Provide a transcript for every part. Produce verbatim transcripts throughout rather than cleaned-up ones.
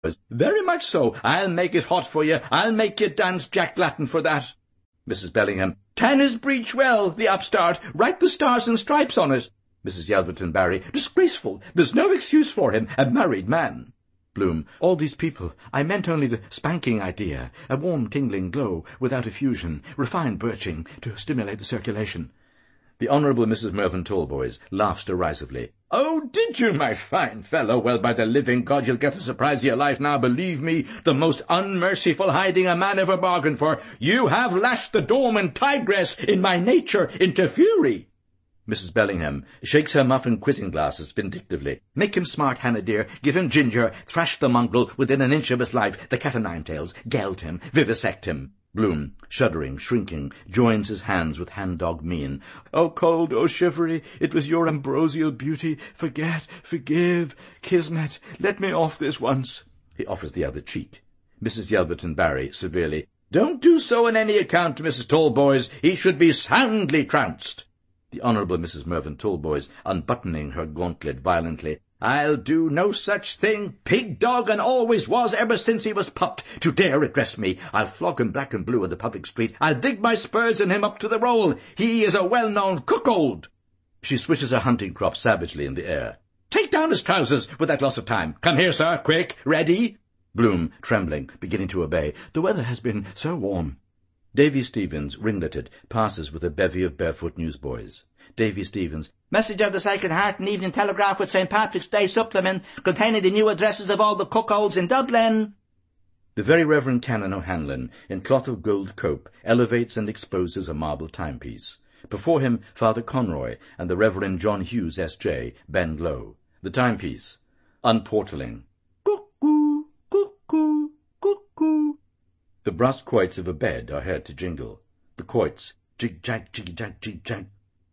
Very much so. I'll make it hot for you. I'll make you dance Jack Latten for that. Missus Bellingham. Tan his breech well, the upstart. Write the stars and stripes on it. Missus Yelverton Barry. Disgraceful. There's no excuse for him. A married man. Bloom. All these people. I meant only the spanking idea. A warm tingling glow, without effusion. Refined birching, to stimulate the circulation. The Honourable Missus Mervyn Tallboys laughs derisively. Oh, did you, my fine fellow? Well, by the living God, you'll get the surprise of your life now, believe me, the most unmerciful hiding a man ever bargained for. You have lashed the dormant tigress in my nature into fury. Missus Bellingham shakes her muffin quizzing glasses vindictively. Make him smart, Hannah dear. Give him ginger. Thrash the mongrel within an inch of his life. The cat o' nine tails. Geld him. Vivisect him. Bloom, shuddering, shrinking, joins his hands with hand-dog mien. Oh, cold, oh, shivery, it was your ambrosial beauty. Forget, forgive, kismet, let me off this once. He offers the other cheek. Missus Yelverton Barry, severely. Don't do so on any account, Missus Tallboys. He should be soundly trounced. The Honourable Missus Mervyn Tallboys, unbuttoning her gauntlet violently. I'll do no such thing, pig dog, and always was ever since he was pupped, to dare address me. I'll flog him black and blue in the public street. I'll dig my spurs in him up to the roll. He is a well-known cuckold. She swishes her hunting crop savagely in the air. Take down his trousers with that loss of time. Come here, sir, quick, ready? Bloom, trembling, beginning to obey. The weather has been so warm. Davy Stevens, ringleted, passes with a bevy of barefoot newsboys. Davy Stevens. Message of the Sacred Heart and Evening Telegraph with Saint Patrick's Day supplement containing the new addresses of all the cuckolds in Dublin. The Very Reverend Canon O'Hanlon, in cloth of gold cope, elevates and exposes a marble timepiece. Before him, Father Conroy and the Reverend John Hughes, S J, bend low. The timepiece. Unportaling. Cuckoo, cuckoo, cuckoo. The brass quoits of a bed are heard to jingle. The quoits. Jig-jag, jiggy-jag, jig-jag.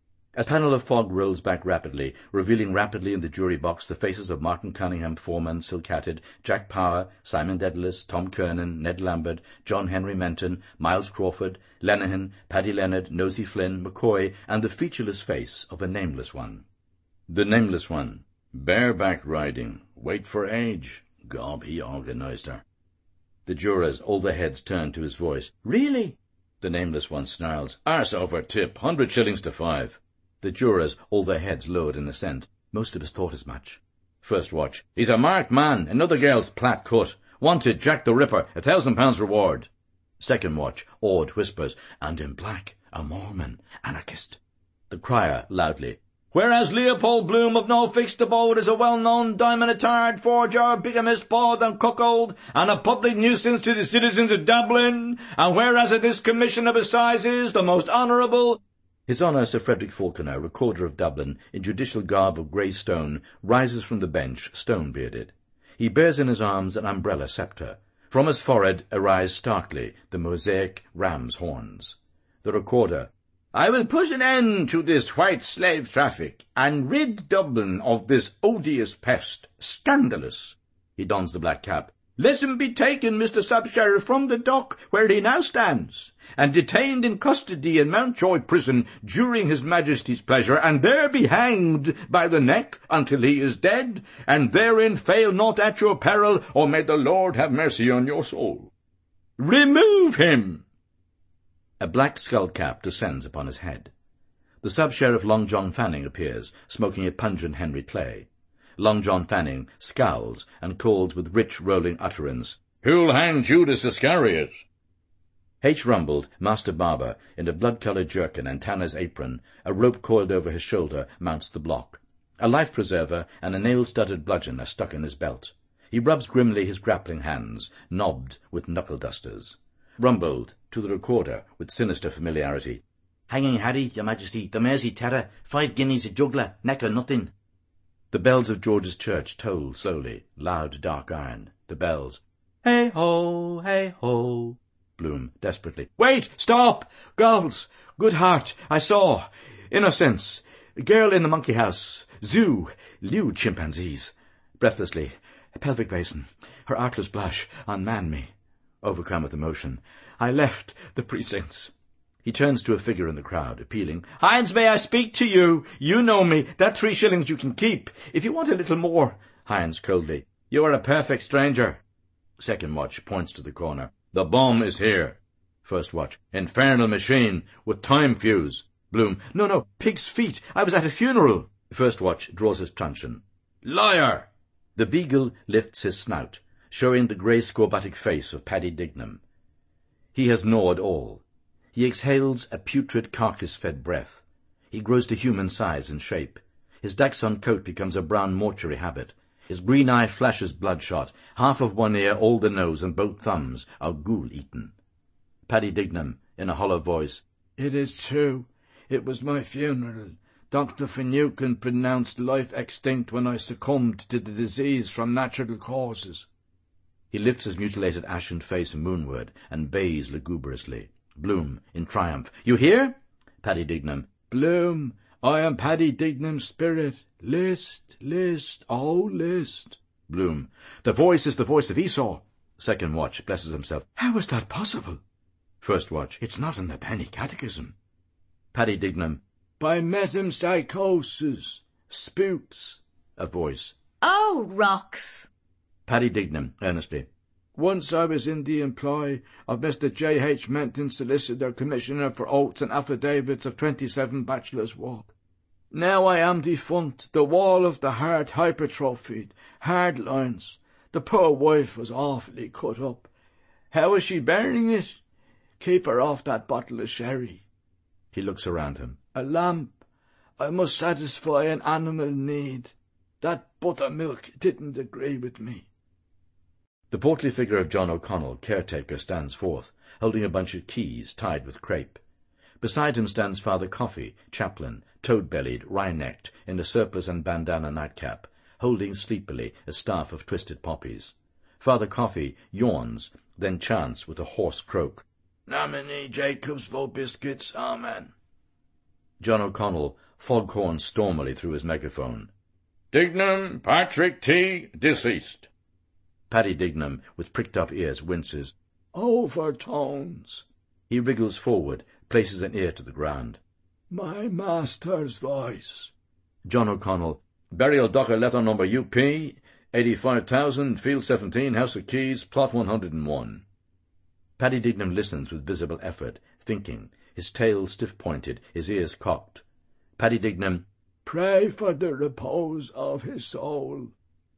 A panel of fog rolls back rapidly, revealing rapidly in the jury box the faces of Martin Cunningham, foreman, silk-hatted, Jack Power, Simon Dedalus, Tom Kernan, Ned Lambert, John Henry Menton, Miles Crawford, Lenihan, Paddy Leonard, Nosey Flynn, McCoy, and the featureless face of a nameless one. The nameless one. Bareback riding. Wait for age. Gob, he organised her. The jurors, all their heads turned to his voice. Really? The nameless one snarls. Arse over tip. Hundred shillings to five. The jurors, all their heads lowered in assent. Most of us thought as much. First watch. He's a marked man. Another girl's plat cut. Wanted, Jack the Ripper. A thousand pounds reward. Second watch. Awed whispers. And in black, a Mormon. Anarchist. The crier, loudly. Whereas Leopold Bloom of no fixed abode is a well-known diamond-attired forger, bigamist, bawd and cuckold, and a public nuisance to the citizens of Dublin, and whereas at this commission of assizes, the most honourable... His Honour Sir Frederick Falconer, Recorder of Dublin, in judicial garb of grey stone, rises from the bench, stone-bearded. He bears in his arms an umbrella sceptre. From his forehead arise starkly the mosaic ram's horns. The Recorder. I will put an end to this white slave traffic, and rid Dublin of this odious pest. Scandalous. He dons the black cap. Let him be taken, Mister Sub-Sheriff, from the dock where he now stands, and detained in custody in Mountjoy prison during his Majesty's pleasure, and there be hanged by the neck until he is dead, and therein fail not at your peril, or may the Lord have mercy on your soul. Remove him! A black skull-cap descends upon his head. The Sub-Sheriff Long John Fanning appears, smoking a pungent Henry Clay. Long John Fanning scowls and calls with rich rolling utterance, Who'll hang Judas Iscariot? H. Rumbold, Master Barber, in a blood-coloured jerkin and tanner's apron, a rope coiled over his shoulder, mounts the block. A life-preserver and a nail-studded bludgeon are stuck in his belt. He rubs grimly his grappling hands, knobbed with knuckle-dusters. Rumbold, to the Recorder, with sinister familiarity. Hanging Harry, your Majesty, the Mersey Terror, five guineas a juggler, neck or nothing. The bells of George's Church toll slowly, loud dark iron. The bells. Hey-ho, hey-ho. Bloom, desperately. Wait! Stop! Girls! Good heart! I saw! Innocence! Girl in the monkey house! Zoo! Lewd chimpanzees! Breathlessly. Pelvic basin. Her artless blush unmanned me. Overcome with emotion. I left the precincts. He turns to a figure in the crowd, appealing. Hines, may I speak to you? You know me. That three shillings you can keep. If you want a little more. Hines, coldly. You are a perfect stranger. Second watch points to the corner. The bomb is here. First watch. Infernal machine with time fuse. Bloom. No, no, pig's feet. I was at a funeral. First watch draws his truncheon. Liar! The beagle lifts his snout, showing the grey scorbutic face of Paddy Dignam. He has gnawed all. He exhales a putrid carcass-fed breath. He grows to human size and shape. His Dachshund coat becomes a brown mortuary habit. His green eye flashes bloodshot. Half of one ear, all the nose, and both thumbs are ghoul-eaten. Paddy Dignam, in a hollow voice. It is true. It was my funeral. Doctor Finucane pronounced life extinct when I succumbed to the disease from natural causes. He lifts his mutilated ashen face moonward and bays lugubriously. Bloom, in triumph. You hear? Paddy Dignam. Bloom, I am Paddy Dignam's spirit. List, list, oh, list. Bloom. The voice is the voice of Esau. Second watch blesses himself. How is that possible? First watch. It's not in the Penny Catechism. Paddy Dignam. By metempsychosis. Spooks. A voice. Oh, rocks. Paddy Dignam, earnestly. Once I was in the employ of Mister J. H. Menton, Solicitor, Commissioner for Oaths and Affidavits of twenty-seven Bachelor's Walk. Now I am defunct, the wall of the heart hypertrophied, hard lines. The poor wife was awfully cut up. How is she bearing it? Keep her off that bottle of sherry. He looks around him. A lamp. I must satisfy an animal need. That buttermilk didn't agree with me. The portly figure of John O'Connell, caretaker, stands forth, holding a bunch of keys tied with crape. Beside him stands Father Coffey, chaplain, toad-bellied, wry-necked, in a surplice and bandana nightcap, holding sleepily a staff of twisted poppies. Father Coffey yawns, then chants with a hoarse croak. Namini Jacobs Vobiscuits, Amen. John O'Connell foghorns stormily through his megaphone. Dignam Patrick T. deceased. Paddy Dignam, with pricked-up ears, winces. Overtones. He wriggles forward, places an ear to the ground. My master's voice. John O'Connell. Burial docker letter number U P, eighty-five thousand, Field seventeen, House of Keys, plot one hundred and one. Paddy Dignam listens with visible effort, thinking, his tail stiff-pointed, his ears cocked. Paddy Dignam. Pray for the repose of his soul.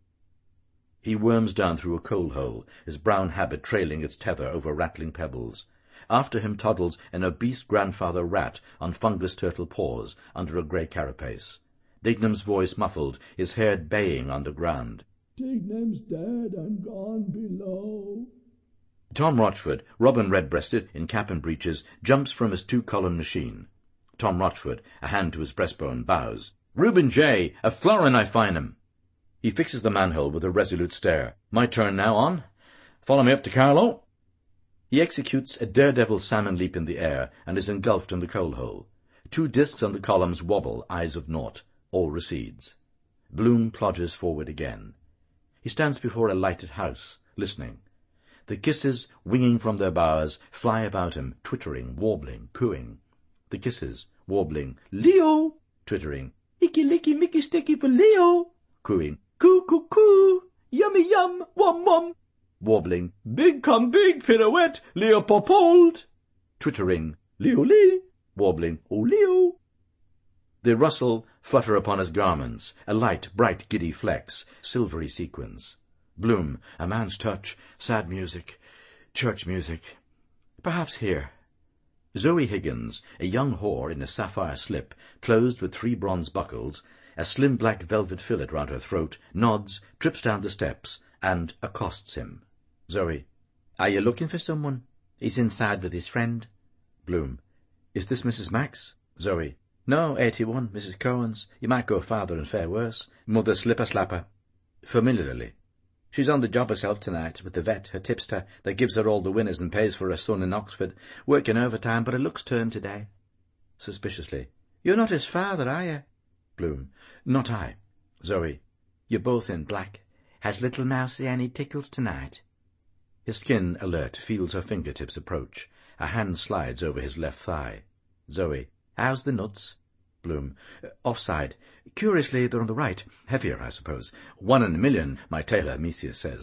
He worms down through a coal-hole, his brown habit trailing its tether over rattling pebbles. After him toddles an obese grandfather rat on fungus-turtle paws under a grey carapace. Dignam's voice muffled, his hair baying underground. Dignam's dead and gone below. Tom Rochford, robin red-breasted, in cap and breeches, jumps from his two-column machine. Tom Rochford, a hand to his breastbone, bows. Reuben J., a florin I find him. He fixes the manhole with a resolute stare. My turn now, on. Follow me up to Carlo. He executes a daredevil salmon leap in the air and is engulfed in the coal-hole. Two discs on the columns wobble, eyes of naught. All recedes. Bloom plodges forward again. He stands before a lighted house, listening. The kisses, winging from their bowers, fly about him, twittering, warbling, cooing. The kisses, warbling, Leo, twittering, Icky-licky, mickey-sticky for Leo, cooing, coo, coo, coo, yummy, yum, wum, wum, warbling, big come big, pirouette, Leopold, twittering, Leo-lee, warbling, oh, Leo. They rustle, flutter upon his garments, a light, bright, giddy flex, silvery sequins. Bloom, a man's touch, sad music, church music. Perhaps here. Zoe Higgins, a young whore in a sapphire slip, closed with three bronze buckles, a slim black velvet fillet round her throat, nods, trips down the steps, and accosts him. Zoe. Are you looking for someone? He's inside with his friend. Bloom. Is this Missus Max? Zoe. No, eighty-one, Missus Cohen's. You might go farther and fare worse. Mother slipper-slapper. Familiarly. She's on the job herself tonight, with the vet, her tipster, that gives her all the winners and pays for her son in Oxford, working overtime, but her luck's turned today. Suspiciously. You're not his father, are you? Bloom. Not I. Zoe. You're both in black. Has little Mousie any tickles tonight? His skin, alert, feels her fingertips approach. A hand slides over his left thigh. Zoe. How's the nuts? Bloom. Offside. Curiously, they're on the right. Heavier, I suppose. One in a million, my tailor, Mesias, says.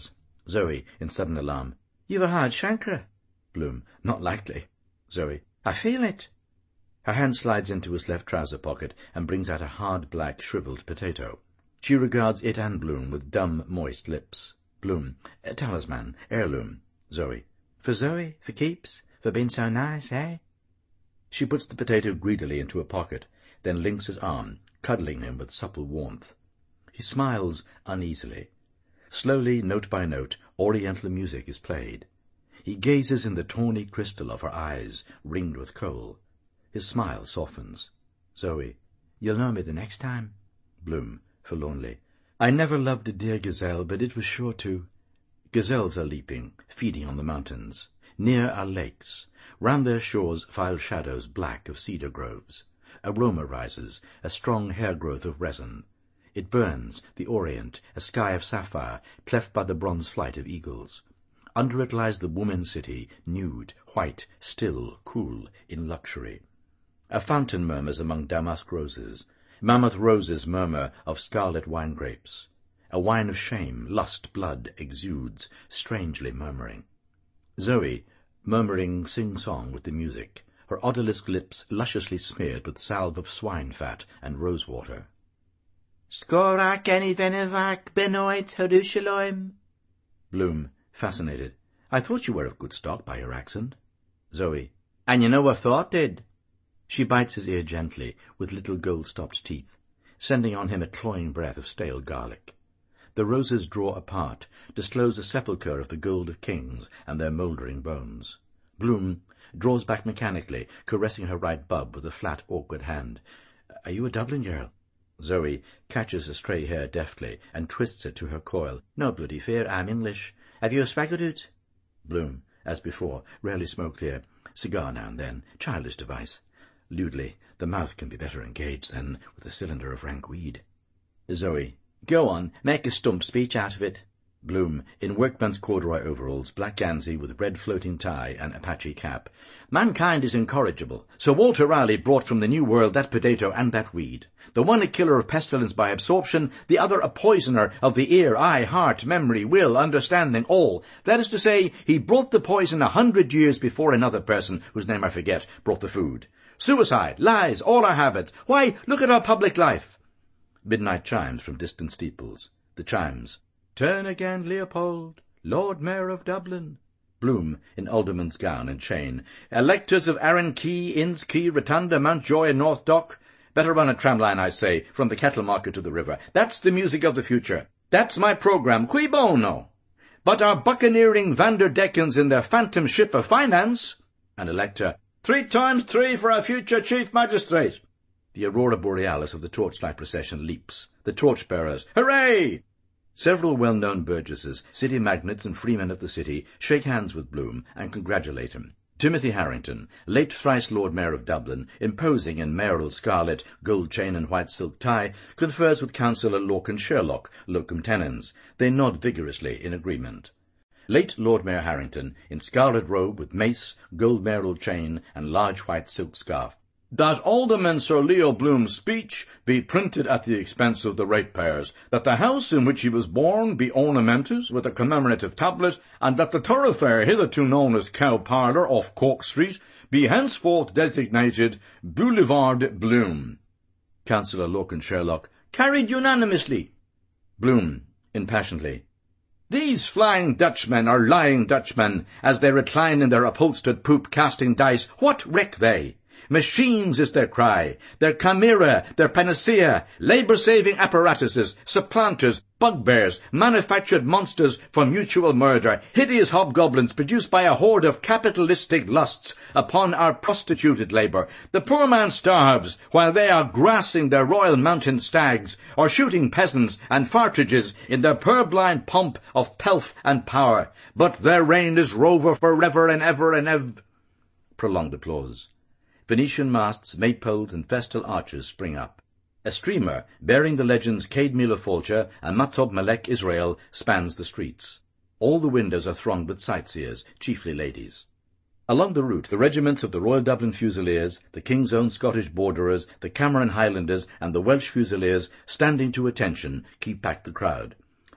Zoe, in sudden alarm. You've a hard chancre. Bloom. Not likely. Zoe. I feel it. Her hand slides into his left trouser pocket and brings out a hard, black, shriveled potato. She regards it and Bloom with dumb, moist lips. Bloom. A talisman. Heirloom. Zoe. For Zoe? For keeps? For being so nice, eh? She puts the potato greedily into her pocket, then links his arm, cuddling him with supple warmth. He smiles uneasily. Slowly, note by note, oriental music is played. He gazes in the tawny crystal of her eyes, ringed with kohl. His smile softens. Zoe. You'll know me the next time. Bloom, forlornly. I never loved a dear gazelle, but it was sure to. Gazelles are leaping, feeding on the mountains. Near are lakes. Round their shores file shadows black of cedar groves. Aroma rises, a strong hair-growth of resin. It burns, the orient, a sky of sapphire, cleft by the bronze flight of eagles. Under it lies the woman city, nude, white, still, cool, in luxury. A fountain murmurs among damask roses. Mammoth roses murmur of scarlet wine grapes. A wine of shame, lust, blood, exudes, strangely murmuring. Zoe, murmuring sing-song with the music, her odalisque lips lusciously smeared with salve of swine fat and rose-water. Skorak any venevak benoit Jerusalem. Bloom, fascinated. I thought you were of good stock by your accent. Zoe. And you know what thought did? She bites his ear gently, with little gold-stopped teeth, sending on him a cloying breath of stale garlic. The roses draw apart, disclose a sepulchre of the gold of kings and their mouldering bones. Bloom draws back mechanically, caressing her right bub with a flat, awkward hand. Are you a Dublin girl? Zoe catches a stray hair deftly and twists it to her coil. No bloody fear, I'm English. Have you a swaggerdoot? Bloom, as before, rarely smoked here. Cigar now and then, childish device. Lewdly, the mouth can be better engaged than with a cylinder of rank weed. Zoe. Go on, make a stump speech out of it. Bloom, in workman's corduroy overalls, black gansey with red floating tie and Apache cap. Mankind is incorrigible, so Walter Raleigh brought from the New World that potato and that weed. The one a killer of pestilence by absorption, the other a poisoner of the ear, eye, heart, memory, will, understanding, all. That is to say, he brought the poison a hundred years before another person, whose name I forget, brought the food. Suicide, lies, all our habits. Why, look at our public life. Midnight chimes from distant steeples. The chimes. Turn again, Leopold, Lord Mayor of Dublin. Bloom, in alderman's gown and chain. Electors of Arran Key, Inns Key, Rotunda, Mountjoy and North Dock. Better run a tramline, I say, from the cattle market to the river. That's the music of the future. That's my programme, cui bono. But our buccaneering Vanderdeckens in their phantom ship of finance. An elector. Three times three for our future chief magistrate. The aurora borealis of the torchlight procession leaps. The torch-bearers. Hooray! Several well-known burgesses, city magnates and freemen of the city, shake hands with Bloom and congratulate him. Timothy Harrington, late thrice Lord Mayor of Dublin, imposing in mayoral scarlet, gold chain and white silk tie, confers with Councillor Lorcan Sherlock, locum tenens. They nod vigorously in agreement. Late Lord Mayor Harrington, in scarlet robe with mace, gold mayoral chain, and large white silk scarf. That Alderman Sir Leo Bloom's speech be printed at the expense of the ratepayers, that the house in which he was born be ornamented with a commemorative tablet, and that the thoroughfare hitherto known as Cow Parlour off Cork Street be henceforth designated Boulevard Bloom. Councillor Lorcan Sherlock. Carried unanimously. Bloom, impassionedly. These flying Dutchmen are lying Dutchmen, as they recline in their upholstered poop casting dice. What reck they? Machines is their cry, their chimera, their panacea, labour-saving apparatuses, supplanters, bugbears, manufactured monsters for mutual murder, hideous hobgoblins produced by a horde of capitalistic lusts upon our prostituted labour. The poor man starves while they are grassing their royal mountain stags, or shooting peasants and partridges in their purblind pomp of pelf and power. But their reign is rover for ever and ever and ev. Prolonged applause. Venetian masts, maypoles, and festal arches spring up. A streamer, bearing the legends Cade Mila Fulcher and Matob Malek Israel, spans the streets. All the windows are thronged with sightseers, chiefly ladies. Along the route, the regiments of the Royal Dublin Fusiliers, the King's Own Scottish Borderers, the Cameron Highlanders, and the Welsh Fusiliers, standing to attention, keep back the crowd.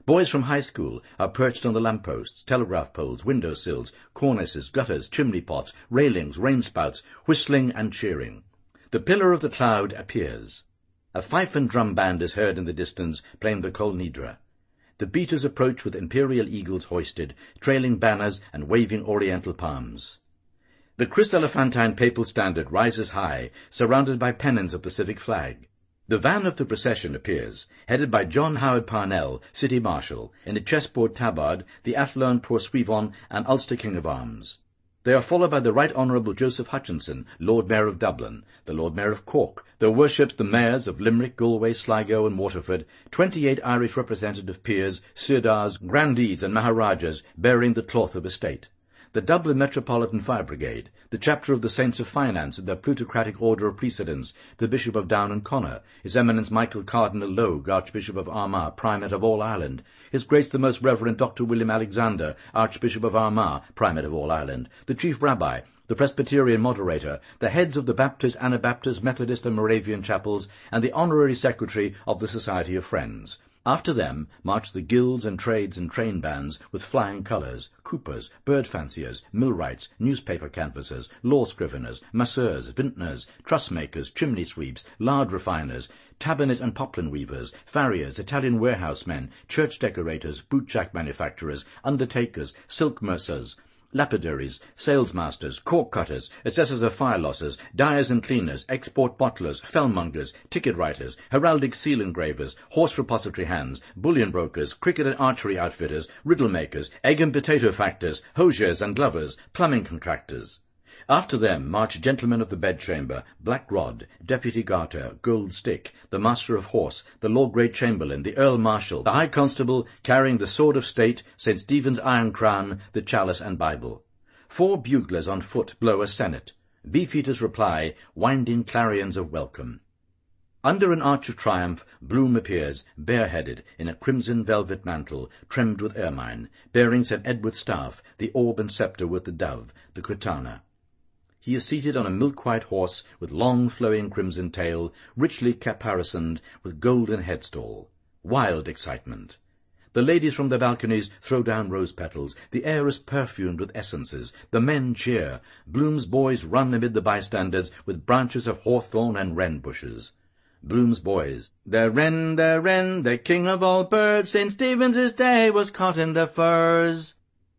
Boys from high school are perched on the lampposts, telegraph poles, window sills, cornices, gutters, chimney pots, railings, rainspouts, whistling and cheering. The pillar of the cloud appears. A fife and drum band is heard in the distance, playing the Kol Nidre. The beaters approach with imperial eagles hoisted, trailing banners and waving oriental palms. The chryselephantine papal standard rises high, surrounded by pennons of the civic flag. The van of the procession appears, headed by John Howard Parnell, City Marshal, in a chessboard tabard, the Athlone Poursuivant and Ulster King of Arms. They are followed by the Right Honourable Joseph Hutchinson, Lord Mayor of Dublin, the Lord Mayor of Cork. There worships the mayors of Limerick, Galway, Sligo and Waterford, twenty-eight Irish representative peers, sirdars, grandees and maharajas bearing the cloth of estate. The Dublin Metropolitan Fire Brigade, the chapter of the Saints of Finance and their plutocratic order of precedence, the Bishop of Down and Connor, His Eminence Michael Cardinal Logue, Archbishop of Armagh, Primate of all Ireland, His Grace the Most Reverend Doctor William Alexander, Archbishop of Armagh, Primate of all Ireland, the Chief Rabbi, the Presbyterian Moderator, the heads of the Baptist, Anabaptist, Methodist and Moravian chapels, and the Honorary Secretary of the Society of Friends. After them march the guilds and trades and train bands with flying colours, coopers, bird fanciers, millwrights, newspaper canvassers, law scriveners, masseurs, vintners, truss makers, chimney sweeps, lard refiners, tabernet and poplin weavers, farriers, Italian warehousemen, church decorators, bootjack manufacturers, undertakers, silk mercers, lapidaries, salesmasters, cork cutters, assessors of fire losses, dyers and cleaners, export bottlers, fellmongers, ticket writers, heraldic seal engravers, horse repository hands, bullion brokers, cricket and archery outfitters, riddle makers, egg and potato factors, hosiers and glovers, plumbing contractors. After them march gentlemen of the bedchamber, Black Rod, Deputy Garter, Gold Stick, the Master of Horse, the Lord Great Chamberlain, the Earl Marshal, the High Constable, carrying the Sword of State, Saint Stephen's Iron Crown, the Chalice and Bible. Four buglers on foot blow a sennet. Beefeaters reply, winding clarions of welcome. Under an arch of triumph, Bloom appears, bareheaded, in a crimson velvet mantle, trimmed with ermine, bearing Saint Edward's staff, the orb and sceptre with the dove, the Curtana. He is seated on a milk-white horse with long flowing crimson tail, richly caparisoned with golden headstall. Wild excitement. The ladies from the balconies throw down rose petals. The air is perfumed with essences. The men cheer. Bloom's boys run amid the bystanders with branches of hawthorn and wren bushes. Bloom's boys. The wren, the wren, the king of all birds, Saint Stephen's day was caught in the furs.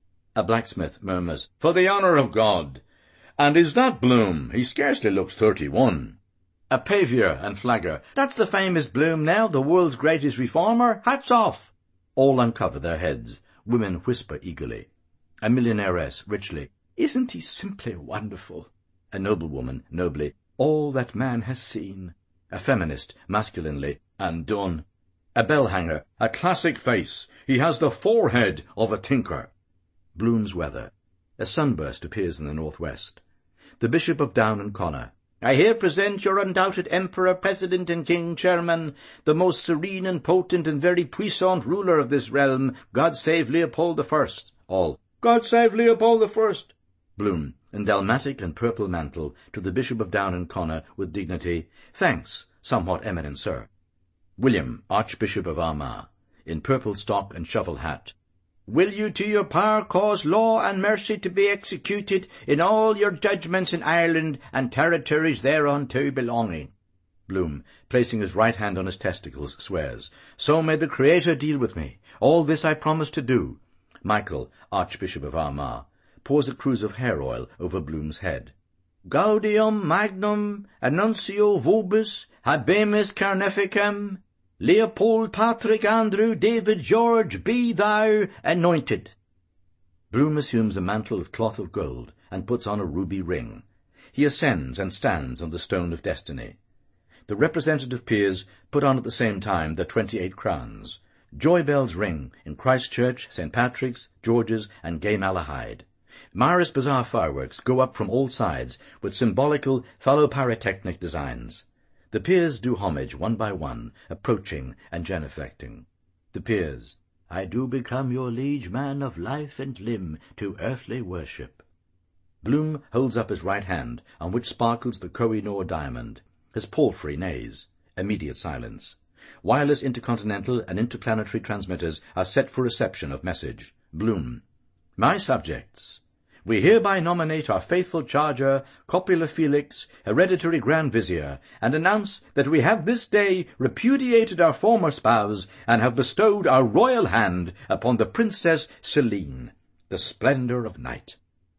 A blacksmith murmurs, For the honour of God. And is that Bloom? He scarcely looks thirty-one. A pavior and flagger. That's the famous Bloom now, the world's greatest reformer. Hats off. All uncover their heads. Women whisper eagerly. A millionairess richly. Isn't he simply wonderful? A noblewoman nobly. All that man has seen. A feminist masculinely. And done. A bell-hanger. A classic face. He has the forehead of a tinker. Bloom's weather. A sunburst appears in the northwest. The Bishop of Down and Connor. I here present your undoubted Emperor, President and King Chairman, the most serene and potent and very puissant ruler of this realm, God save Leopold the First. All. God save Leopold the First. Bloom, in dalmatic and purple mantle, to the Bishop of Down and Connor, with dignity. Thanks, somewhat eminent sir. William, Archbishop of Armagh, in purple stock and shovel hat. Will you to your power cause law and mercy to be executed in all your judgments in Ireland and territories thereunto belonging? Bloom, placing his right hand on his testicles, swears, So may the Creator deal with me. All this I promise to do. Michael, Archbishop of Armagh, pours a cruse of hair oil over Bloom's head. Gaudium magnum annuncio vobis habemus carnificem. Leopold, Patrick, Andrew, David, George, be thou anointed. Bloom assumes a mantle of cloth of gold and puts on a ruby ring. He ascends and stands on the stone of destiny. The representative peers put on at the same time their twenty-eight crowns. Joy bells ring in Christ Church, Saint Patrick's, George's, and Gay Malahide. Maris Bazaar fireworks go up from all sides with symbolical phallopyrotechnic designs. The peers do homage one by one, approaching and genuflecting. The peers. I do become your liege man of life and limb to earthly worship. Bloom holds up his right hand, on which sparkles the Koh-i-Noor diamond. His palfrey neighs. Immediate silence. Wireless intercontinental and interplanetary transmitters are set for reception of message. Bloom. My subjects, we hereby nominate our faithful charger, Copula Felix, hereditary Grand Vizier, and announce that we have this day repudiated our former spouse and have bestowed our royal hand upon the Princess Selene, the splendour of night.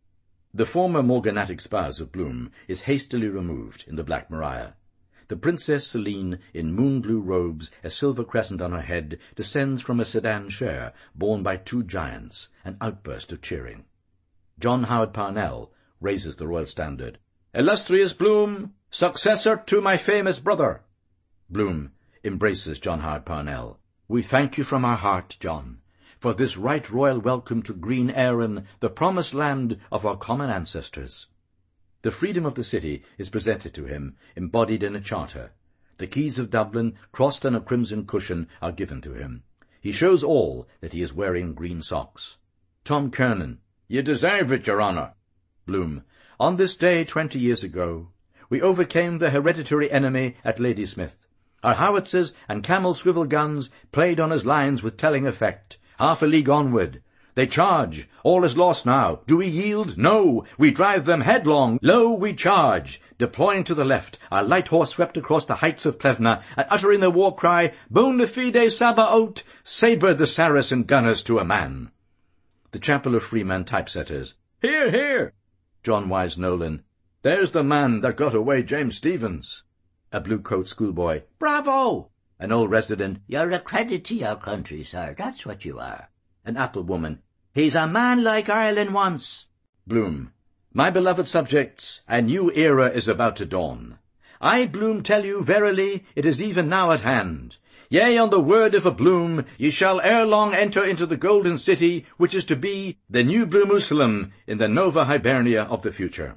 The former morganatic spouse of Bloom is hastily removed in the Black Maria. The Princess Selene, in moon-blue robes, a silver crescent on her head, descends from a sedan chair borne by two giants, an outburst of cheering. John Howard Parnell raises the royal standard. Illustrious Bloom, successor to my famous brother. Bloom embraces John Howard Parnell. We thank you from our heart, John, for this right royal welcome to Green Erin, the promised land of our common ancestors. The freedom of the city is presented to him, embodied in a charter. The keys of Dublin, crossed on a crimson cushion, are given to him. He shows all that he is wearing green socks. Tom Kernan. You deserve it, Your Honour. Bloom. On this day twenty years ago, we overcame the hereditary enemy at Ladysmith. Our howitzers and camel swivel guns played on his lines with telling effect. Half a league onward, they charge. All is lost now. Do we yield? No. We drive them headlong. Lo, we charge. Deploying to the left, our light horse swept across the heights of Plevna, and uttering the war cry, Bona fide Sabaoth, sabred the Saracen gunners to a man. The Chapel of Freemen typesetters. Hear, hear. John Wise Nolan. There's the man that got away James Stephens. A blue-coat schoolboy. Bravo! An old resident. You're a credit to your country, sir. That's what you are. An apple woman. He's a man like Ireland wants. Bloom. My beloved subjects, a new era is about to dawn. I, Bloom, tell you, verily, it is even now at hand. Yea, on the word of a Bloom, ye shall ere long enter into the golden city, which is to be the new Bloomusalem in the Nova Hibernia of the future.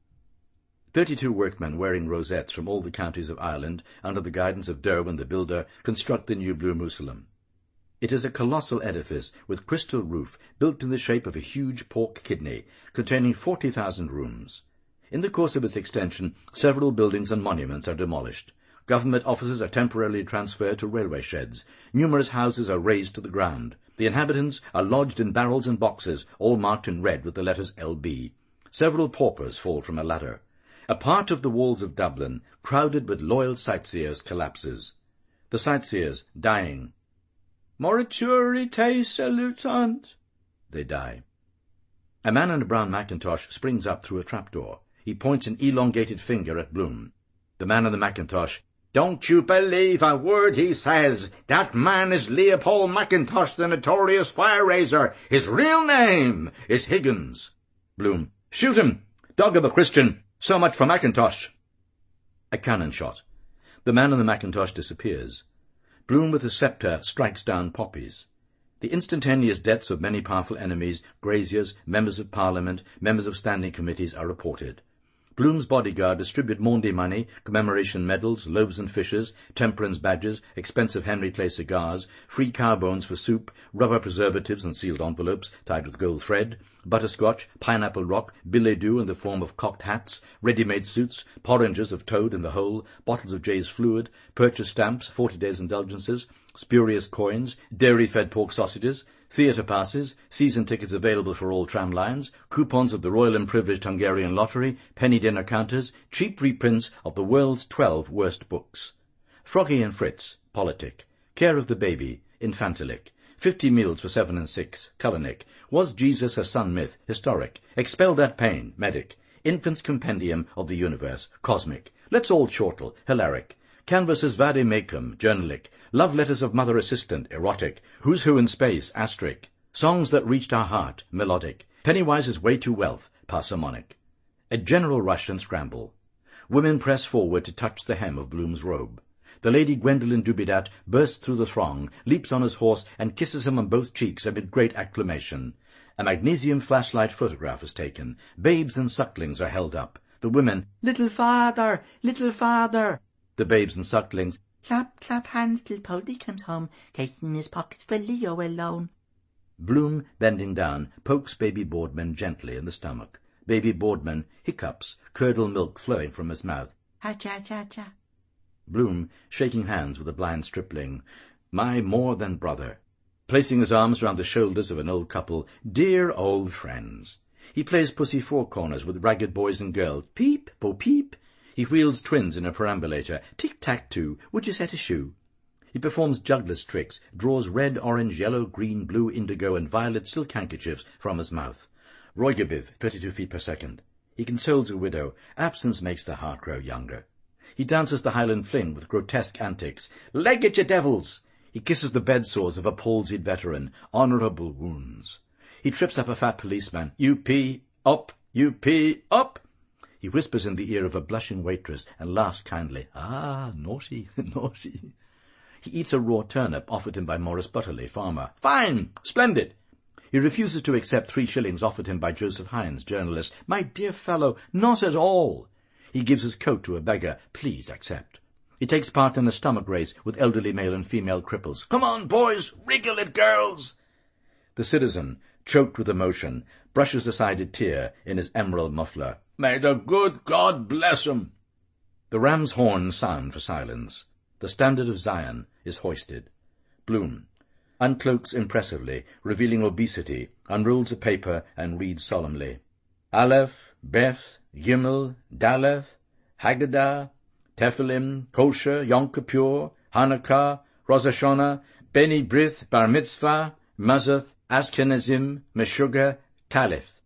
Thirty-two workmen wearing rosettes from all the counties of Ireland, under the guidance of Derwin the builder, construct the new Bloomusalem. It is a colossal edifice with crystal roof built in the shape of a huge pork kidney, containing forty thousand rooms. In the course of its extension, several buildings and monuments are demolished. Government offices are temporarily transferred to railway sheds. Numerous houses are razed to the ground. The inhabitants are lodged in barrels and boxes, all marked in red with the letters L B. Several paupers fall from a ladder. A part of the walls of Dublin, crowded with loyal sightseers, collapses. The sightseers, dying. Morituri te salutant. They die. A man in a brown mackintosh springs up through a trapdoor. He points an elongated finger at Bloom. The man in the mackintosh. Don't you believe a word he says. That man is Leopold Mackintosh, the notorious fire-raiser. His real name is Higgins. Bloom. Shoot him. Dog of a Christian. So much for Mackintosh. A cannon shot. The man in the mackintosh disappears. Bloom with a sceptre strikes down poppies. The instantaneous deaths of many powerful enemies, graziers, members of parliament, members of standing committees are reported. Bloom's bodyguard distribute Maundy money, commemoration medals, loaves and fishes, temperance badges, expensive Henry Clay cigars, free cow bones for soup, rubber preservatives and sealed envelopes tied with gold thread, butterscotch, pineapple rock, billet-doux in the form of cocked hats, ready-made suits, porringers of toad in the hole, bottles of Jay's fluid, purchase stamps, forty days indulgences, spurious coins, dairy-fed pork sausages, theatre passes, season tickets available for all tram lines, coupons of the Royal and Privileged Hungarian Lottery, penny dinner counters, cheap reprints of the world's twelve worst books. Froggy and Fritz, politic. Care of the baby, infantilic. Fifty meals for seven and six, colonic. Was Jesus her son myth, historic. Expel that pain, medic. Infant's compendium of the universe, cosmic. Let's all chortle, hilaric. Canvases vade mecum, journalic. Love letters of mother assistant, erotic. Who's who in space, asterisk. Songs that reached our heart, melodic. Pennywise's way to wealth, parsimonic. A general rush and scramble. Women press forward to touch the hem of Bloom's robe. The Lady Gwendolen Dubedat bursts through the throng, leaps on his horse, and kisses him on both cheeks amid great acclamation. A magnesium flashlight photograph is taken. Babes and sucklings are held up. The women, "Little father, little father." The babes and sucklings, "Clap, clap hands till Polly comes home, taking his pockets for Leo alone." Bloom, bending down, pokes baby Boardman gently in the stomach. Baby Boardman hiccups, curdled milk flowing from his mouth. Ha-cha-cha-cha. Bloom, shaking hands with a blind stripling. My more than brother. Placing his arms round the shoulders of an old couple. Dear old friends. He plays pussy four corners with ragged boys and girls. Peep, bo peep. He wheels twins in a perambulator. Tic-tac-toe, would you set a shoe? He performs juggler's tricks, draws red, orange, yellow, green, blue, indigo, and violet silk handkerchiefs from his mouth. Roigabiv, thirty-two feet per second. He consoles a widow. Absence makes the heart grow younger. He dances the Highland fling with grotesque antics. Leg it, you devils! He kisses the bedsores of a palsied veteran. Honourable wounds. He trips up a fat policeman. You pee, up, you pee, up! He whispers in the ear of a blushing waitress and laughs kindly. Ah, naughty, naughty. He eats a raw turnip offered him by Morris Butterley, farmer. Fine! Splendid! He refuses to accept three shillings offered him by Joseph Hines, journalist. My dear fellow, not at all. He gives his coat to a beggar. Please accept. He takes part in a stomach race with elderly male and female cripples. Come on, boys! Wriggle it, girls! The citizen, choked with emotion, brushes aside a tear in his emerald muffler. May the good God bless him! The ram's horns sound for silence. The standard of Zion is hoisted. Bloom uncloaks impressively, revealing obesity, unrolls a paper and reads solemnly. Aleph, Beth, Gimel, Daleth, Haggadah, Tephilim, Kosher, Yom Kippur, Hanukkah, Rosh Hashanah, Beni Brith, Bar Mitzvah, Mazath, Ashkenazim, Meshuggah, Talith.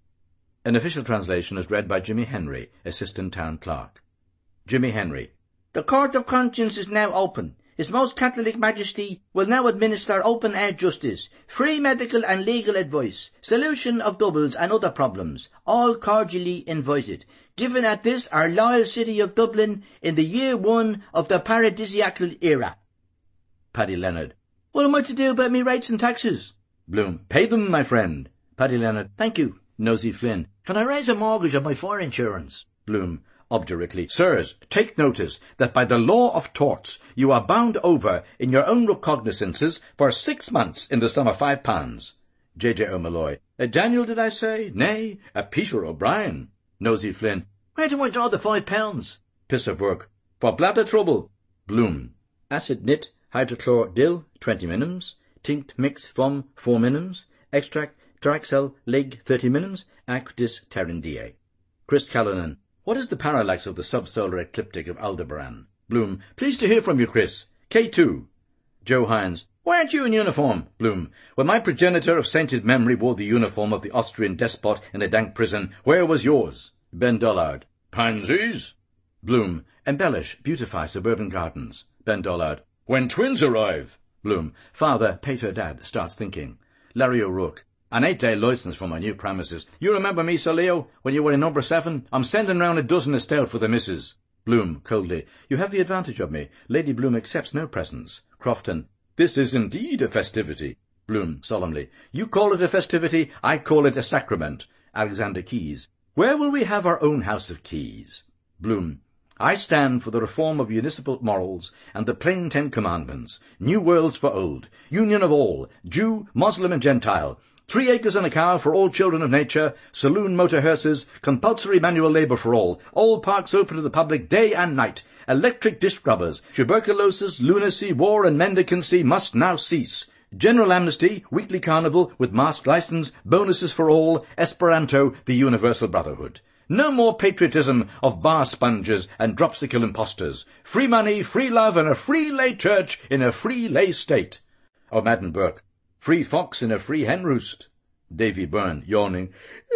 An official translation is read by Jimmy Henry, assistant town clerk. Jimmy Henry. The Court of Conscience is now open. His Most Catholic Majesty will now administer open-air justice, free medical and legal advice, solution of doubles and other problems, all cordially invited. Given at this, our loyal city of Dublin, in the year one of the paradisiacal era. Paddy Leonard. What am I to do about me rates and taxes? Bloom. Pay them, my friend. Paddy Leonard. Thank you. Nosey Flynn. Can I raise a mortgage on my fire insurance? Bloom. Obdurately. Sirs, take notice that by the law of torts you are bound over in your own recognizances for six months in the sum of five pounds. J J O'Malloy. A Daniel, did I say? Nay, a Peter O'Brien. Nosey Flynn. Where do I draw the five pounds? Piss of work. For bladder trouble. Bloom. Acid nit, hydrochlor dill, twenty minims. Tinct mix from, four minims. Extract, Traxel, leg, thirty minims. Ac dis terindie. Chris Callanan. What is the parallax of the subsolar ecliptic of Aldebaran? Bloom. Pleased to hear from you, Chris. K two. Joe Hines. Why aren't you in uniform? Bloom. When my progenitor of sainted memory wore the uniform of the Austrian despot in a dank prison, where was yours? Ben Dollard. Pansies. Bloom. Embellish, beautify suburban gardens. Ben Dollard. When twins arrive. Bloom. Father, pater, dad, starts thinking. Larry O'Rourke. An eight-day licence for my new premises. You remember me, Sir Leo, when you were in number seven? I'm sending round a dozen of stout for the missus. Bloom, coldly. You have the advantage of me. Lady Bloom accepts no presents. Crofton. This is indeed a festivity. Bloom, solemnly. You call it a festivity, I call it a sacrament. Alexander Keys. Where will we have our own house of keys? Bloom. I stand for the reform of municipal morals and the plain Ten Commandments. New worlds for old. Union of all. Jew, Muslim and Gentile. Three acres and a cow for all children of nature, saloon motor hearses, compulsory manual labour for all, all parks open to the public day and night, electric dish rubbers, tuberculosis, lunacy, war and mendicancy must now cease. General amnesty, weekly carnival with mask licence, bonuses for all, Esperanto, the universal brotherhood. No more patriotism of bar sponges and dropsicle impostors. Free money, free love and a free lay church in a free lay state. O'Madden Burke. Free fox in a free hen roost. Davy Byrne, yawning.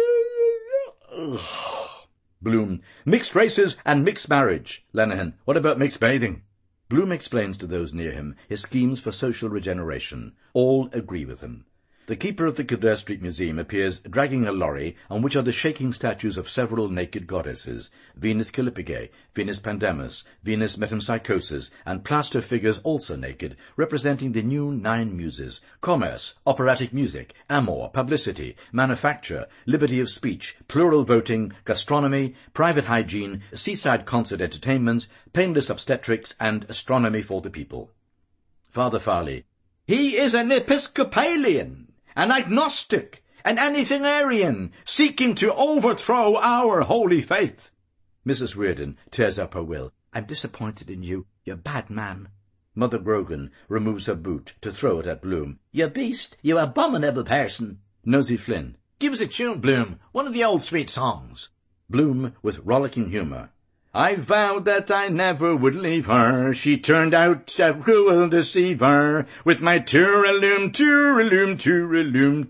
Bloom. Mixed races and mixed marriage. Lenihan. What about mixed bathing? Bloom explains to those near him his schemes for social regeneration. All agree with him. The keeper of the Kildare Street Museum appears dragging a lorry on which are the shaking statues of several naked goddesses, Venus Callipyge, Venus Pandemus, Venus Metempsychosis, and plaster figures also naked, representing the new nine muses, commerce, operatic music, amour, publicity, manufacture, liberty of speech, plural voting, gastronomy, private hygiene, seaside concert entertainments, painless obstetrics, and astronomy for the people. Father Farley. He is an Episcopalian, an agnostic, an anything-arian, seeking to overthrow our holy faith. Missus Reardon tears up her will. I'm disappointed in you. You bad man. Mother Grogan removes her boot to throw it at Bloom. You beast, you abominable person. Nosey Flynn. Give us a tune, Bloom. One of the old sweet songs. Bloom with rollicking humour. I vowed that I never would leave her. She turned out a cruel deceiver. With my tooraloom, tooraloom, tooraloom,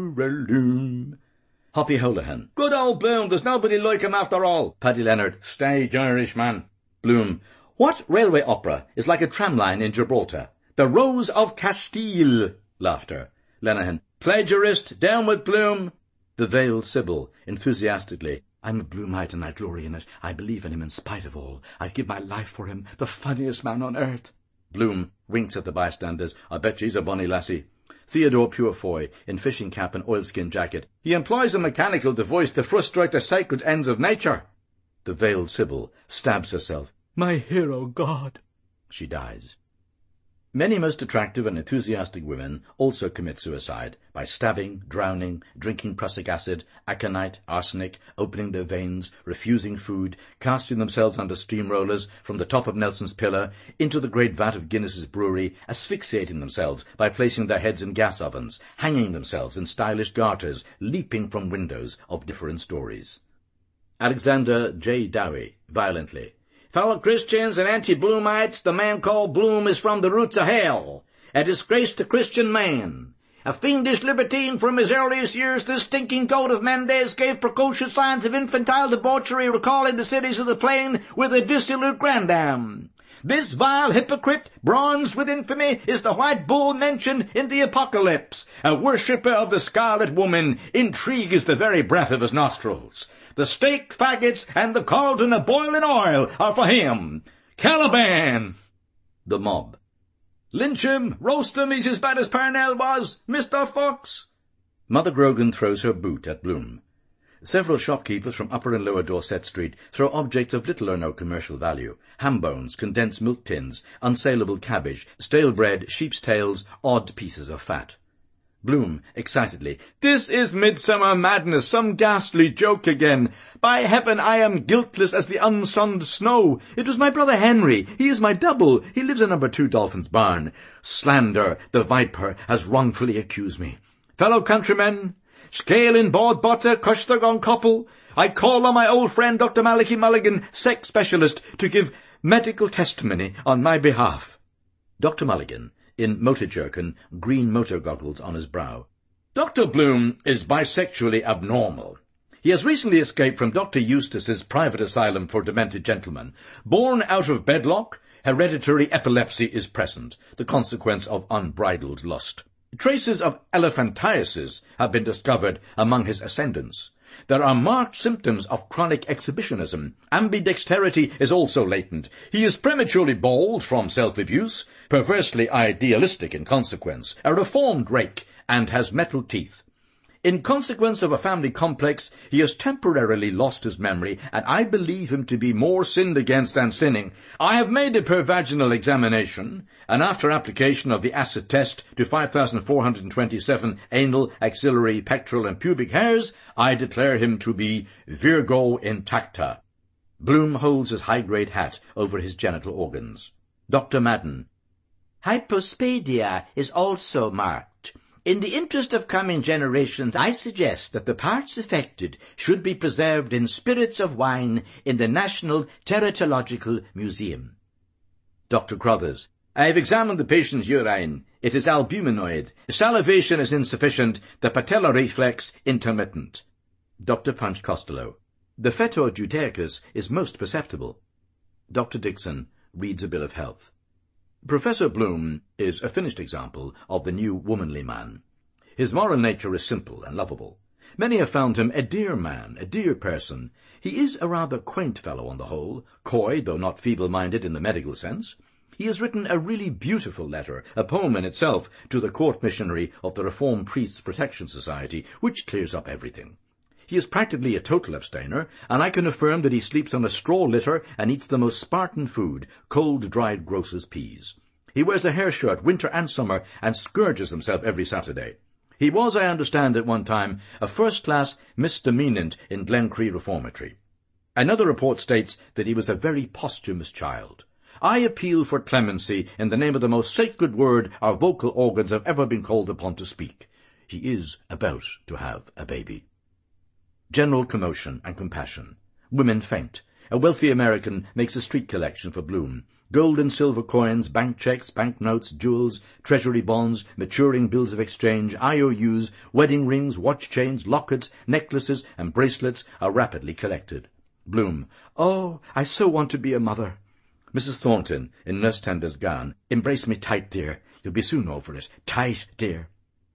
tooraloom. Hoppy Holohan. Good old Bloom, there's nobody like him after all. Paddy Leonard. Stage Irishman. Bloom. What railway opera is like a tramline in Gibraltar? The Rose of Castile. Laughter. Lenihan. Plagiarist, down with Bloom. The veiled Sybil, enthusiastically. I'm a Bloomite and I glory in it. I believe in him in spite of all. I'd give my life for him, the funniest man on earth. Bloom winks at the bystanders. I bet she's a bonny lassie. Theodore Purefoy, in fishing cap and oilskin jacket. He employs a mechanical device to frustrate the sacred ends of nature. The veiled Sybil stabs herself. My hero God. She dies. Many most attractive and enthusiastic women also commit suicide by stabbing, drowning, drinking prussic acid, aconite, arsenic, opening their veins, refusing food, casting themselves under steamrollers from the top of Nelson's Pillar into the great vat of Guinness's brewery, asphyxiating themselves by placing their heads in gas ovens, hanging themselves in stylish garters, leaping from windows of different stories. Alexander J. Dowie, violently. Fellow Christians and anti-Bloomites, the man called Bloom is from the roots of hell, a disgrace to Christian man. A fiendish libertine from his earliest years, this stinking goat of Mendes gave precocious signs of infantile debauchery, recalling the cities of the plain with a dissolute grandam. This vile hypocrite, bronzed with infamy, is the white bull mentioned in the Apocalypse, a worshipper of the scarlet woman. Intrigue is the very breath of his nostrils. The stake, faggots, and the cauldron of boiling oil are for him. Caliban! The mob. Lynch him, roast him, he's as bad as Parnell was, Mister Fox. Mother Grogan throws her boot at Bloom. Several shopkeepers from Upper and Lower Dorset Street throw objects of little or no commercial value. Ham bones, condensed milk tins, unsaleable cabbage, stale bread, sheep's tails, odd pieces of fat. Bloom, excitedly. This is midsummer madness, some ghastly joke again. By heaven, I am guiltless as the unsunned snow. It was my brother Henry. He is my double. He lives in number two Dolphin's Barn. Slander, the viper, has wrongfully accused me. Fellow countrymen, scale in board butter, custard on couple. I call on my old friend Doctor Malachi Mulligan, sex specialist, to give medical testimony on my behalf. Doctor Mulligan, in motor jerkin, green motor goggles on his brow. Doctor Bloom is bisexually abnormal. He has recently escaped from Doctor Eustace's private asylum for demented gentlemen. Born out of wedlock, hereditary epilepsy is present, the consequence of unbridled lust. Traces of elephantiasis have been discovered among his ascendants. There are marked symptoms of chronic exhibitionism. Ambidexterity is also latent. He is prematurely bald from self-abuse, perversely idealistic in consequence, a reformed rake, and has metal teeth. In consequence of a family complex, he has temporarily lost his memory, and I believe him to be more sinned against than sinning. I have made a pervaginal examination, and after application of the acid test to five thousand four hundred twenty-seven anal, axillary, pectoral, and pubic hairs, I declare him to be Virgo intacta. Bloom holds his high-grade hat over his genital organs. Doctor Madden. Hypospadia is also marked. In the interest of coming generations, I suggest that the parts affected should be preserved in spirits of wine in the National Teratological Museum. Doctor Crothers. I have examined the patient's urine. It is albuminoid. Salivation is insufficient. The patellar reflex intermittent. Doctor Punch Costello. The fetor judaicus is most perceptible. Doctor Dixon reads a bill of health. Professor Bloom is a finished example of the new womanly man. His moral nature is simple and lovable. Many have found him a dear man, a dear person. He is a rather quaint fellow on the whole, coy, though not feeble-minded in the medical sense. He has written a really beautiful letter, a poem in itself, to the court missionary of the Reformed Priests Protection Society, which clears up everything. He is practically a total abstainer, and I can affirm that he sleeps on a straw litter and eats the most Spartan food, cold-dried grocer's peas. He wears a hair shirt winter and summer and scourges himself every Saturday. He was, I understand, at one time, a first-class misdemeanant in Glencree Reformatory. Another report states that he was a very posthumous child. I appeal for clemency in the name of the most sacred word our vocal organs have ever been called upon to speak. He is about to have a baby. General commotion and compassion. Women faint. A wealthy American makes a street collection for Bloom. Gold and silver coins, bank checks, bank notes, jewels, treasury bonds, maturing bills of exchange, I O Us, wedding rings, watch chains, lockets, necklaces, and bracelets are rapidly collected. Bloom. Oh, I so want to be a mother. Missus Thornton, in nurse tender's gown. Embrace me tight, dear. You'll be soon over it. Tight, dear.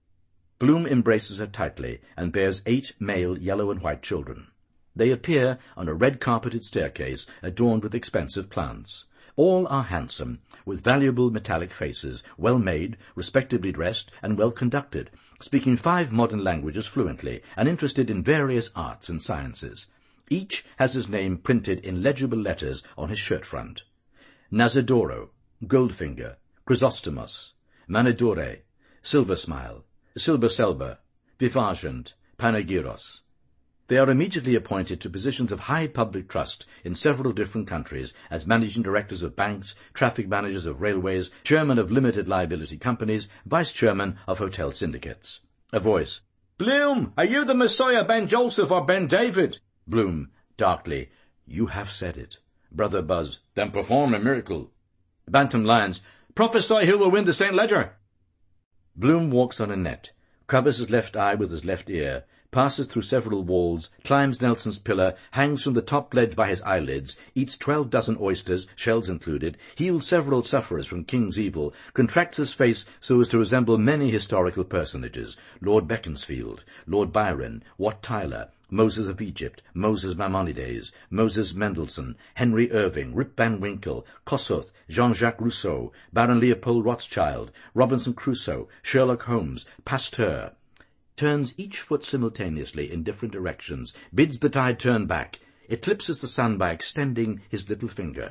Bloom embraces her tightly and bears eight male yellow and white children. They appear on a red-carpeted staircase adorned with expensive plants. All are handsome, with valuable metallic faces, well-made, respectably dressed, and well-conducted, speaking five modern languages fluently, and interested in various arts and sciences. Each has his name printed in legible letters on his shirt front. Nazadoro, Goldfinger, Chrysostomos, Manidore, Silver Smile, Silver Selber, Vivagent, Panegyros. They are immediately appointed to positions of high public trust in several different countries as managing directors of banks, traffic managers of railways, chairman of limited liability companies, vice chairman of hotel syndicates. A voice. Bloom, are you the Messiah, Ben Joseph or Ben David? Bloom, darkly. You have said it. Brother Buzz. Then perform a miracle. Bantam Lyons. Prophesy who will win the Saint Ledger. Bloom walks on a net, covers his left eye with his left ear, passes through several walls, climbs Nelson's pillar, hangs from the top ledge by his eyelids, eats twelve dozen oysters, shells included, heals several sufferers from King's evil, contracts his face so as to resemble many historical personages, Lord Beaconsfield, Lord Byron, Wat Tyler, Moses of Egypt, Moses Maimonides, Moses Mendelssohn, Henry Irving, Rip Van Winkle, Kossuth, Jean-Jacques Rousseau, Baron Leopold Rothschild, Robinson Crusoe, Sherlock Holmes, Pasteur, turns each foot simultaneously in different directions, bids the tide turn back, eclipses the sun by extending his little finger.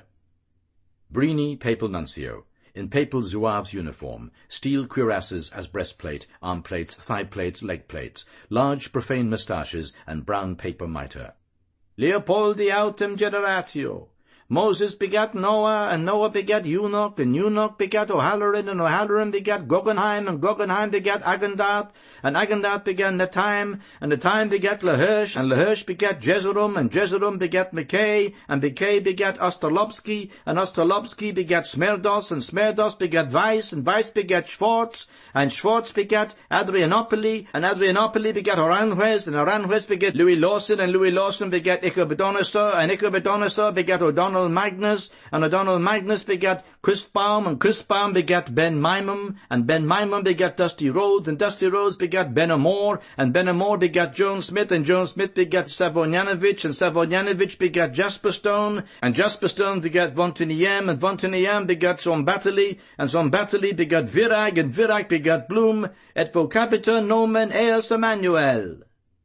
Brini, Papal Nuncio, in Papal Zouave's uniform, steel cuirasses as breastplate, arm plates, thigh plates, leg plates, large profane moustaches, and brown paper mitre. Leopoldi autem generatio. Moses begat Noah, and Noah begat Enoch, and Enoch begat O'Halloran, and O'Halloran begat Guggenheim, and Guggenheim begat Agendath, and Agendath begat Netaim, and Netaim begat Lahirsh, and Lahirsh begat Jezoram, and Jezoram begat Mackay, and Mackay begat Ostolobsky, and Ostolobsky begat Smerdos, and Smerdos begat Weiss, and Weiss begat Schwartz, and Schwartz begat Adrianopoli, and Adrianopoli begat Aranjuez, and Aranjuez begat Louis Lawson, and Louis Lawson begat Ichabodonasor, and Ichabodonasor begat O'Donnell Magnus, and O'Donnell Magnus begat Christbaum, and Christbaum begat Ben Mimum, and Ben Mimum begat Dusty Rhodes, and Dusty Rhodes begat Ben Amor, and Ben Amor begat Joan Smith, and Joan Smith begat Savonianovich, and Savonianovich begat Jasper Stone, and Jasper Stone begat Vontiniyam, and Vontiniyam begat Zombatali, and Zombatali begat Virag, and Virag begat Bloom, et vocabiter nomen eos Emmanuel.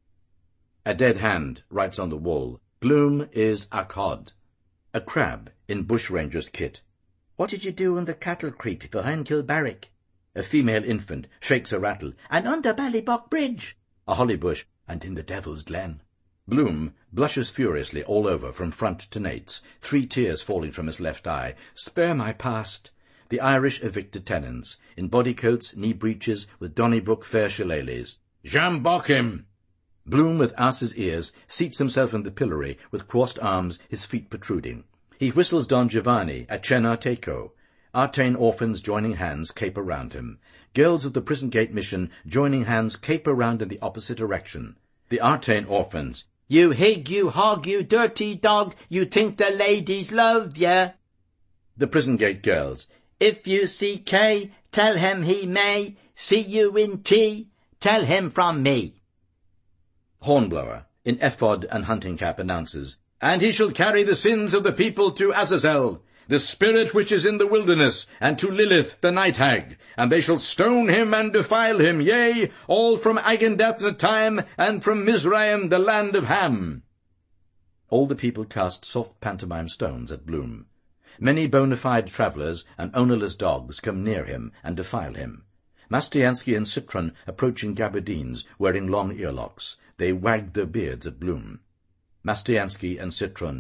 A dead hand writes on the wall, Bloom is a cod. A crab in bushranger's kit. What did you do on the cattle creek behind Kilbarrack? A female infant shakes a rattle. And under Ballybock Bridge. A holly bush, and in the Devil's Glen. Bloom blushes furiously all over from front to nates, three tears falling from his left eye. Spare my past. The Irish evicted tenants, in bodycoats, knee breeches, with Donnybrook fair shillelaghs. Jambock him! Bloom, with ass's ears, seats himself in the pillory, with crossed arms, his feet protruding. He whistles Don Giovanni at Cena Teco. Artane orphans joining hands caper round him. Girls of the prison gate mission joining hands caper round in the opposite direction. The Artane orphans. You hig, you hog, you dirty dog, you think the ladies love ya. The prison gate girls. If you see Kay, tell him he may. See you in tea, tell him from me. Hornblower, in ephod and hunting cap, announces, And he shall carry the sins of the people to Azazel, the spirit which is in the wilderness, and to Lilith the night hag, and they shall stone him and defile him, yea, all from Agendath Netaim, and from Mizraim the land of Ham. All the people cast soft pantomime stones at Bloom. Many bona fide travellers and ownerless dogs come near him and defile him. Mastiansky and Citron approaching gabardines, wearing long earlocks. They wagged their beards at Bloom. Mastiansky and Citron.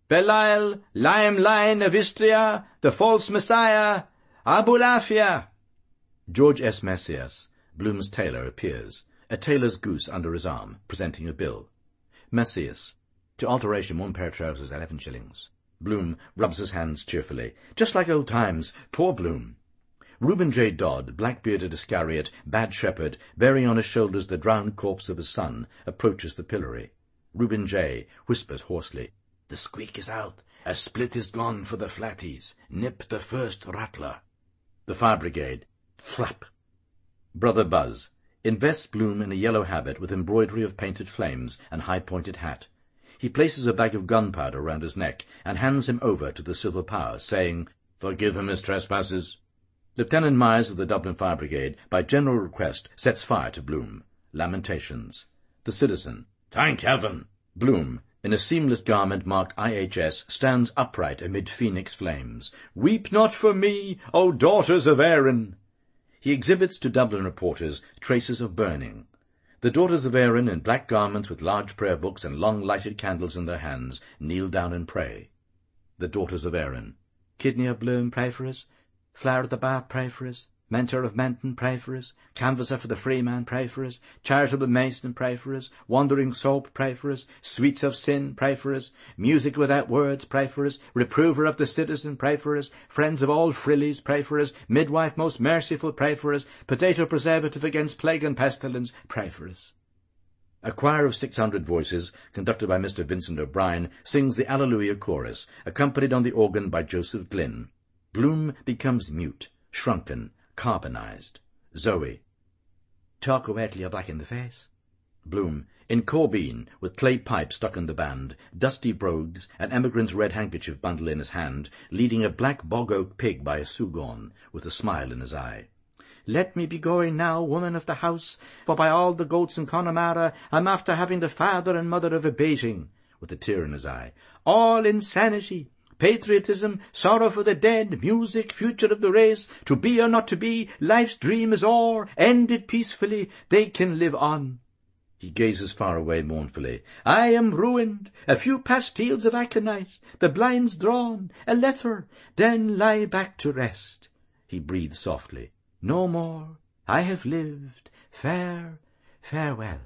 Belial, Liam Lion of Istria, the false Messiah, Abulafia. George S. Messias, Bloom's tailor, appears, a tailor's goose under his arm, presenting a bill. Messias, to alteration one pair of trousers, eleven shillings. Bloom rubs his hands cheerfully. Just like old times. Poor Bloom. Reuben J. Dodd, black-bearded Iscariot, bad shepherd, bearing on his shoulders the drowned corpse of his son, approaches the pillory. Reuben J. whispers hoarsely, "The squeak is out. A split is gone for the flatties. Nip the first rattler." The fire brigade. Flap. Brother Buzz invests Bloom in a yellow habit with embroidery of painted flames and high-pointed hat. He places a bag of gunpowder round his neck and hands him over to the civil power, saying, "Forgive him his trespasses." Lieutenant Myers of the Dublin Fire Brigade, by general request, sets fire to Bloom. Lamentations. The citizen. "Thank heaven." Bloom, in a seamless garment marked I H S, stands upright amid phoenix flames. "Weep not for me, O daughters of Erin." He exhibits to Dublin reporters traces of burning. The daughters of Erin, in black garments with large prayer books and long lighted candles in their hands, kneel down and pray. The daughters of Erin. Kidney of Bloom, pray for us. Flower of the Bath, pray for us. Mentor of Menton, pray for us. Canvasser for the Freeman, pray for us. Charitable Mason, pray for us. Wandering Soap, pray for us. Sweets of Sin, pray for us. Music without words, pray for us. Reprover of the citizen, pray for us. Friends of all frillies, pray for us. Midwife most merciful, pray for us. Potato preservative against plague and pestilence, pray for us. A choir of six hundred voices, conducted by Mister Vincent O'Brien, sings the Alleluia chorus, accompanied on the organ by Joseph Glynn. Bloom becomes mute, shrunken, carbonized. Zoe. "Talk away till you're black in the face." Bloom, in Corbeen, with clay pipe stuck in the band, dusty brogues, an emigrant's red handkerchief bundle in his hand, leading a black bog-oak pig by a suggaun, with a smile in his eye. "Let me be going now, woman of the house, for by all the goats in Connemara, I'm after having the father and mother of a baiting," with a tear in his eye. "All insanity. Patriotism, sorrow for the dead, music, future of the race, to be or not to be, life's dream is o'er, ended peacefully, they can live on." He gazes far away mournfully. "I am ruined, a few pastilles of aconite, the blinds drawn, a letter, then lie back to rest." He breathes softly. "No more, I have lived, fare, farewell."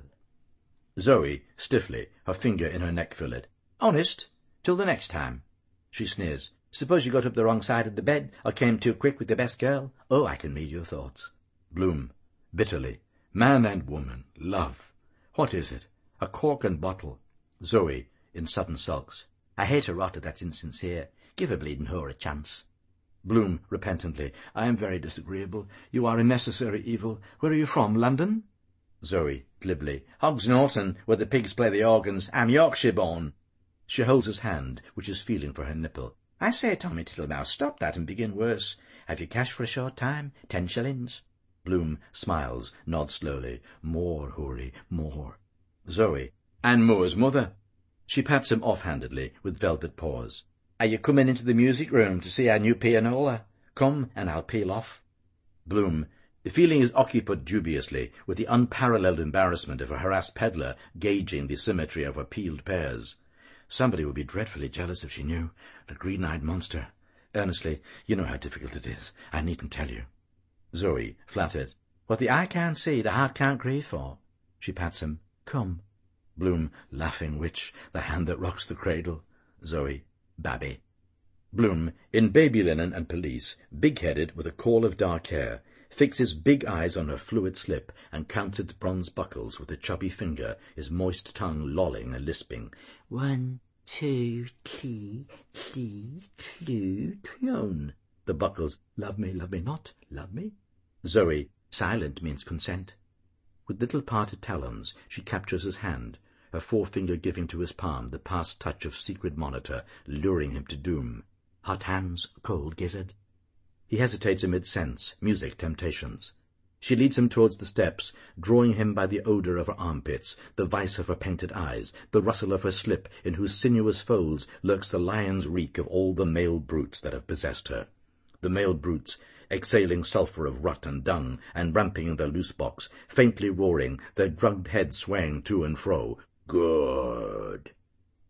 Zoe, stiffly, her finger in her neck fillet. "Honest, till the next time." She sneers. "Suppose you got up the wrong side of the bed, or came too quick with the best girl? Oh, I can read your thoughts." Bloom, bitterly. "Man and woman, love. What is it? A cork and bottle." Zoe, in sudden sulks. "I hate a rotter that's insincere. Give a bleeding whore a chance." Bloom, repentantly. "I am very disagreeable. You are a necessary evil. Where are you from, London?" Zoe, glibly. "Hogs Norton, where the pigs play the organs. I'm Yorkshire born." She holds his hand, which is feeling for her nipple. "I say, Tommy Tittlemouse, stop that and begin worse. Have you cash for a short time? Ten shillings?" Bloom smiles, nods slowly. "More, Houri, more." Zoe. "And more's mother." She pats him off-handedly, with velvet paws. "Are you coming into the music room to see our new pianola? Come, and I'll peel off." Bloom, feeling his occiput dubiously, with the unparalleled embarrassment of a harassed peddler gauging the symmetry of her peeled pears. Somebody would be dreadfully jealous if she knew. The green-eyed monster. Earnestly, "You know how difficult it is. I needn't tell you." Zoe, flattered. "What the eye can't see, the heart can't grieve for." She pats him. "Come." Bloom, laughing witch, the hand that rocks the cradle. Zoe, babby. Bloom, in baby linen and pelisse, big-headed with a caul of dark hair, fixes big eyes on her fluid slip and counts its bronze buckles with a chubby finger, his moist tongue lolling and lisping. "One, two, three, three, two, clone." The buckles. "Love me, love me not, love me." Zoe, silent means consent. With little parted talons, she captures his hand, her forefinger giving to his palm the past touch of secret monitor, luring him to doom. "Hot hands, cold gizzard." He hesitates amid scents, music, temptations. She leads him towards the steps, drawing him by the odour of her armpits, the vice of her painted eyes, the rustle of her slip, in whose sinuous folds lurks the lion's reek of all the male brutes that have possessed her. The male brutes, exhaling sulphur of rut and dung, and ramping in their loose box, faintly roaring, their drugged heads swaying to and fro. "Good."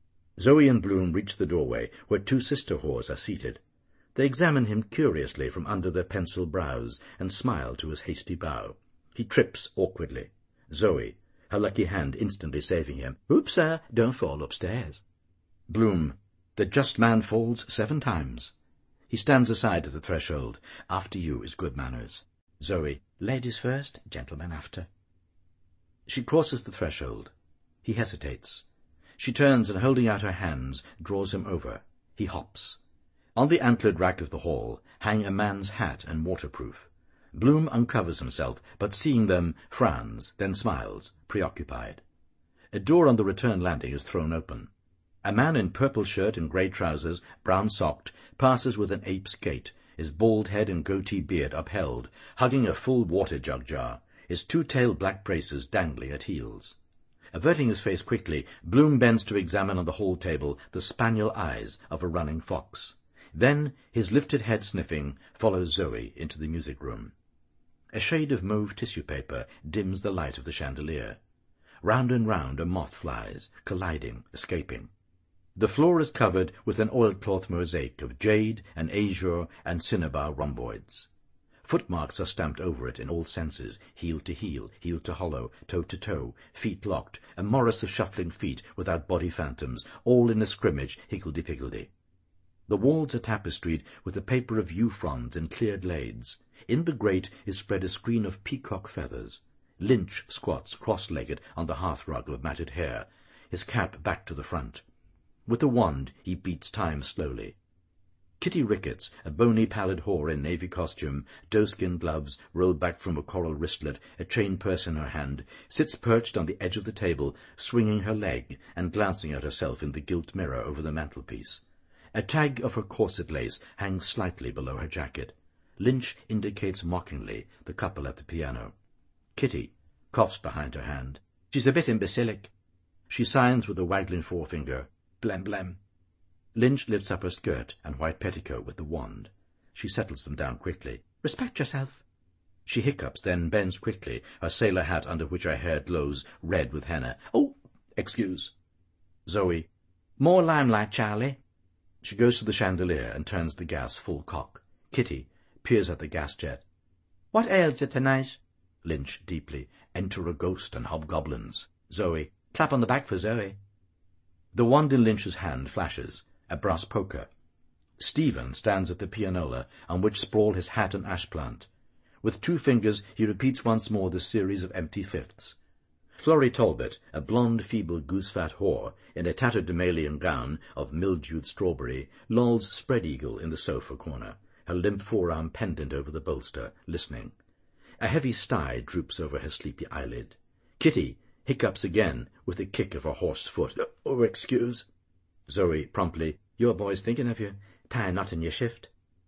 Zoe and Bloom reach the doorway, where two sister whores are seated. They examine him curiously from under their pencil brows, and smile to his hasty bow. He trips awkwardly. Zoe, her lucky hand instantly saving him. "Oops, sir, don't fall upstairs." Bloom, "The just man falls seven times." He stands aside at the threshold. "After you is good manners." Zoe, "Ladies first, gentlemen after." She crosses the threshold. He hesitates. She turns and, holding out her hands, draws him over. He hops. On the antlered rack of the hall hang a man's hat and waterproof. Bloom uncovers himself, but seeing them, frowns, then smiles, preoccupied. A door on the return landing is thrown open. A man in purple shirt and grey trousers, brown-socked, passes with an ape's gait, his bald head and goatee beard upheld, hugging a full water-jug jar, his two-tailed black braces dangling at heels. Averting his face quickly, Bloom bends to examine on the hall table the spaniel eyes of a running fox. Then, his lifted head sniffing, follows Zoe into the music-room. A shade of mauve tissue paper dims the light of the chandelier. Round and round a moth flies, colliding, escaping. The floor is covered with an oilcloth mosaic of jade and azure and cinnabar rhomboids. Footmarks are stamped over it in all senses, heel to heel, heel to hollow, toe to toe, feet locked, a morris of shuffling feet without body phantoms, all in a scrimmage higgledy-piggledy. The walls are tapestried with a paper of yew fronds in cleared lades. In the grate is spread a screen of peacock feathers. Lynch squats cross-legged on the hearthrug of matted hair, his cap back to the front. With a wand he beats time slowly. Kitty Ricketts, a bony pallid whore in navy costume, doeskin gloves rolled back from a coral wristlet, a chain purse in her hand, sits perched on the edge of the table, swinging her leg and glancing at herself in the gilt mirror over the mantelpiece. A tag of her corset lace hangs slightly below her jacket. Lynch indicates mockingly the couple at the piano. Kitty coughs behind her hand. "She's a bit imbecilic." She signs with a waggling forefinger. "Blem blem." Lynch lifts up her skirt and white petticoat with the wand. She settles them down quickly. "Respect yourself." She hiccups, then bends quickly, her sailor hat under which her hair glows red with henna. "Oh, excuse." Zoe, "More limelight, Charlie." She goes to the chandelier and turns the gas full cock. Kitty peers at the gas jet. "What ails you tonight?" Lynch deeply, "Enter a ghost and hobgoblins." Zoe, "Clap on the back for Zoe." The wand in Lynch's hand flashes, a brass poker. Stephen stands at the pianola, on which sprawl his hat and ashplant. With two fingers he repeats once more the series of empty fifths. Florrie Talbot, a blonde, feeble, goose-fat whore, in a tattered Damalian gown of mildewed strawberry, lolls spread-eagle in the sofa corner, her limp forearm pendant over the bolster, listening. A heavy sty droops over her sleepy eyelid. Kitty hiccups again with a kick of her horse foot. "Oh, excuse." Zoe promptly, "Your boy's thinking of you. Tie a knot in your shift."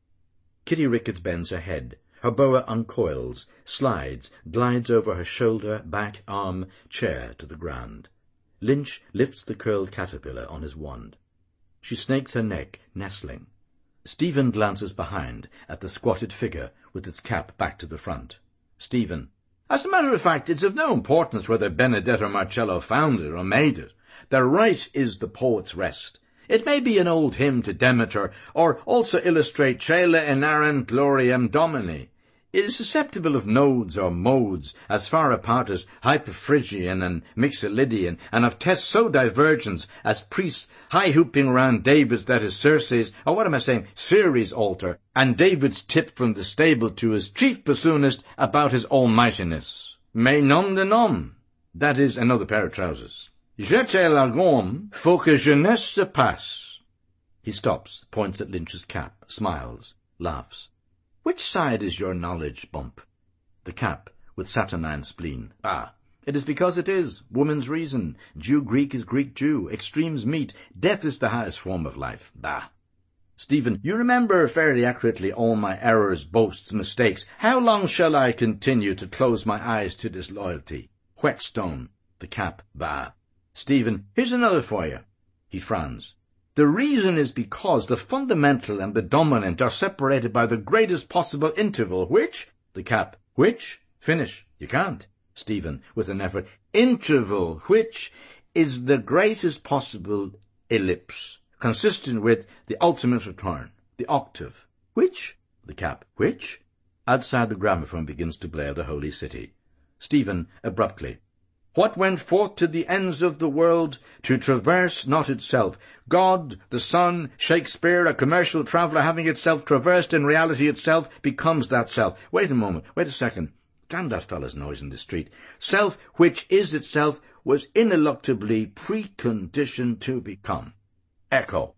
Kitty Ricketts bends her head. Her boa uncoils, slides, glides over her shoulder, back, arm, chair to the ground. Lynch lifts the curled caterpillar on his wand. She snakes her neck, nestling. Stephen glances behind at the squatted figure with its cap back to the front. Stephen, "As a matter of fact, it's of no importance whether Benedetto Marcello found it or made it. The right is the poet's rest. It may be an old hymn to Demeter, or also illustrate Caela Inarent Gloriam Domini. It is susceptible of nodes or modes as far apart as Hyperphrygian and Mixolydian, and of tests so divergent as priests high-hooping round David's, that is Circe's, or what am I saying, Ceres' altar, and David's tip from the stable to his chief bassoonist about his almightiness. Mais nom de nom, that is another pair of trousers. Jetez la gomme, faut que jeunesse se passe." He stops, points at Lynch's cap, smiles, laughs. "Which side is your knowledge, Bump?" The cap, with saturnine spleen. "Ah, it is because it is. Woman's reason. Jew-Greek is Greek-Jew. Extremes meet. Death is the highest form of life. Bah." "Stephen, you remember fairly accurately all my errors, boasts, mistakes. How long shall I continue to close my eyes to disloyalty?" Whetstone. The cap. Bah. "Stephen, here's another for you." He frowns. "The reason is because the fundamental and the dominant are separated by the greatest possible interval, which—" The cap. "Which? Finish. You can't." Stephen, with an effort. "Interval, which is the greatest possible ellipse, consistent with the ultimate return, the octave. Which? The cap. Which? Outside the gramophone begins to blare the Holy City. Stephen, abruptly. What went forth to the ends of the world to traverse not itself? God, the Son, Shakespeare, a commercial traveller having itself traversed in reality itself, becomes that self. Wait a moment, wait a second. Damn that fellow's noise in the street. Self, which is itself, was ineluctably preconditioned to become. Echo.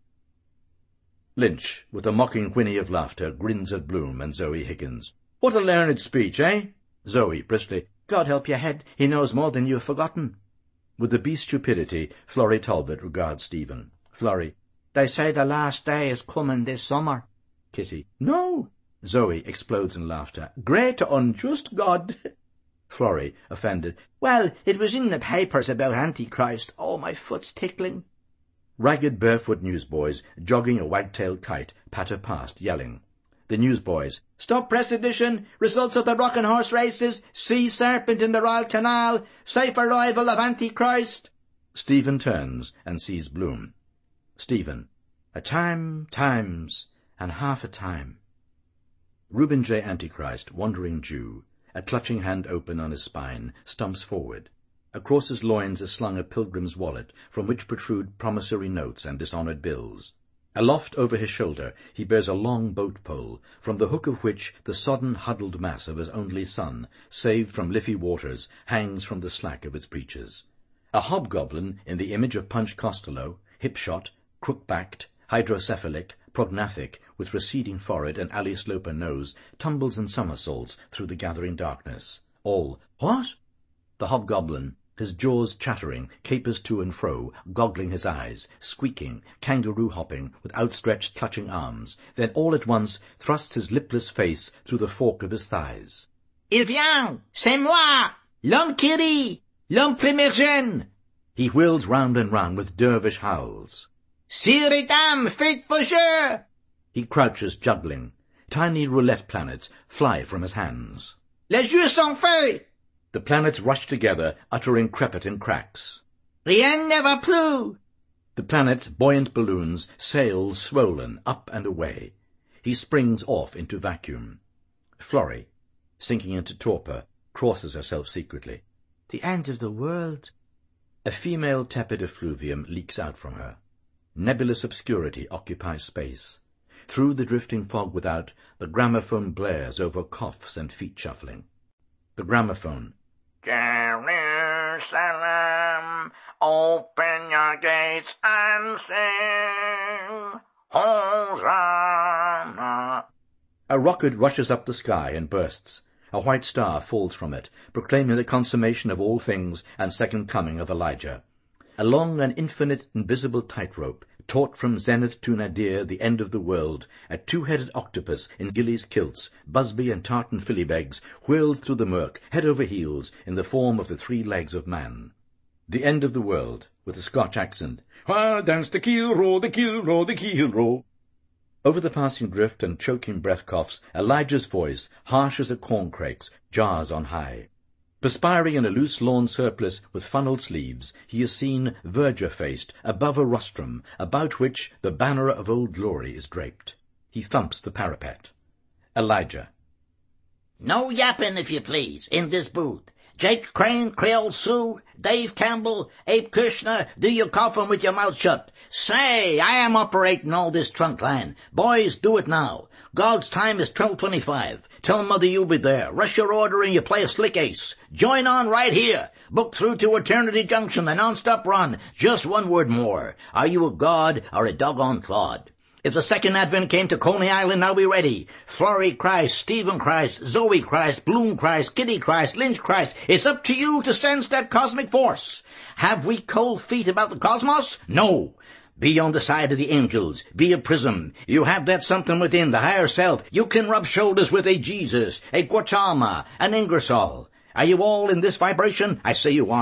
Lynch, with a mocking whinny of laughter, grins at Bloom and Zoe Higgins. What a learned speech, eh? Zoe, briskly. God help your head, he knows more than you have forgotten. With the beast stupidity, Florrie Talbot regards Stephen. Florrie. They say the last day is coming this summer. Kitty. No. Zoe explodes in laughter. Great unjust God. Florrie, offended. Well, it was in the papers about Antichrist. Oh, my foot's tickling. Ragged barefoot newsboys, jogging a wagtail kite, patter past, yelling. The newsboys. Stop press edition. Results of the Rockin' Horse races. Sea serpent in the Royal Canal. Safe arrival of Antichrist. Stephen turns and sees Bloom. Stephen. A time, times, and half a time. Reuben J. Antichrist, wandering Jew, a clutching hand open on his spine, stumps forward. Across his loins is slung a pilgrim's wallet, from which protrude promissory notes and dishonoured bills. Aloft over his shoulder he bears a long boat-pole, from the hook of which the sodden, huddled mass of his only son, saved from Liffey waters, hangs from the slack of its breeches. A hobgoblin in the image of Punch Costello, hip-shot, crook-backed, hydrocephalic, prognathic, with receding forehead and alley sloper nose, tumbles and somersaults through the gathering darkness. All, what? The hobgoblin, his jaws chattering, capers to and fro, goggling his eyes, squeaking, kangaroo-hopping, with outstretched clutching arms, then all at once thrusts his lipless face through the fork of his thighs. Il vient! C'est moi! L'homme qui rit! L'homme primigène! He wheels round and round with dervish howls. Sire et dame, faites vos jeux! He crouches, juggling. Tiny roulette planets fly from his hands. Les jeux sont faits! The planets rush together, uttering crepitant cracks. Rien ne va plus! The planets, buoyant balloons, sail swollen up and away. He springs off into vacuum. Florrie, sinking into torpor, crosses herself secretly. The end of the world. A female tepid effluvium leaks out from her. Nebulous obscurity occupies space. Through the drifting fog without, the gramophone blares over coughs and feet shuffling. The gramophone. Jerusalem, open your gates and sing, Hosanna. A rocket rushes up the sky and bursts. A white star falls from it, proclaiming the consummation of all things and second coming of Elijah. A long and infinite invisible tightrope, taut from zenith to nadir, the end of the world, a two-headed octopus in gillies kilts, busby and tartan fillybegs, whirls through the murk, head over heels, in the form of the three legs of man. The end of the world, with a Scotch accent. While dance the keel row, the keel row, the keel row. Over the passing drift and choking breath coughs, Elijah's voice, harsh as a corncrake's, jars on high. Perspiring in a loose lawn surplice with funnelled sleeves, he is seen verger-faced above a rostrum, about which the banner of Old Glory is draped. He thumps the parapet. Elijah. No yapping, if you please, in this booth. Jake Crane, Creole Sue, Dave Campbell, Abe Kirshner, do your coughing with your mouth shut. Say, I am operating all this trunk line. Boys, do it now. God's time is twelve twenty-five. Tell Mother you'll be there. Rush your order and you play a slick ace. Join on right here. Book through to Eternity Junction, a non-stop run. Just one word more. Are you a god or a doggone clod? If the second advent came to Coney Island, now be ready. Florrie Christ, Stephen Christ, Zoe Christ, Bloom Christ, Kitty Christ, Lynch Christ. It's up to you to sense that cosmic force. Have we cold feet about the cosmos? No. Be on the side of the angels. Be a prism. You have that something within, the higher self. You can rub shoulders with a Jesus, a Gautama, an Ingersoll. Are you all in this vibration? I say you are.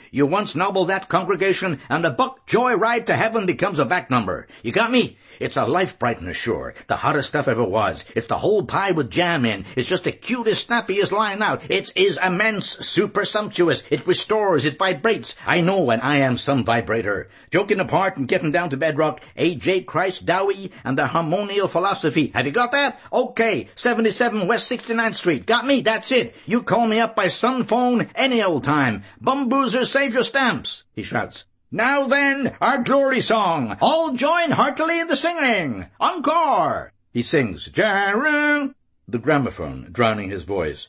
You once nobbled that congregation, and a buck joy ride to heaven becomes a back number. You got me? It's a life brightener, sure. The hottest stuff ever was. It's the whole pie with jam in. It's just the cutest, snappiest line out. It is immense, super sumptuous. It restores, it vibrates. I know when I am some vibrator. Joking apart and getting down to bedrock, A J Christ Dowie and the harmonial philosophy. Have you got that? Okay, seventy-seven West sixty-ninth Street. Got me? That's it. You call me up by sun phone any old time. Bumboozers, save your stamps, he shouts. Now then, our glory song. All join heartily in the singing. Encore! He sings, Jeru, the gramophone drowning his voice.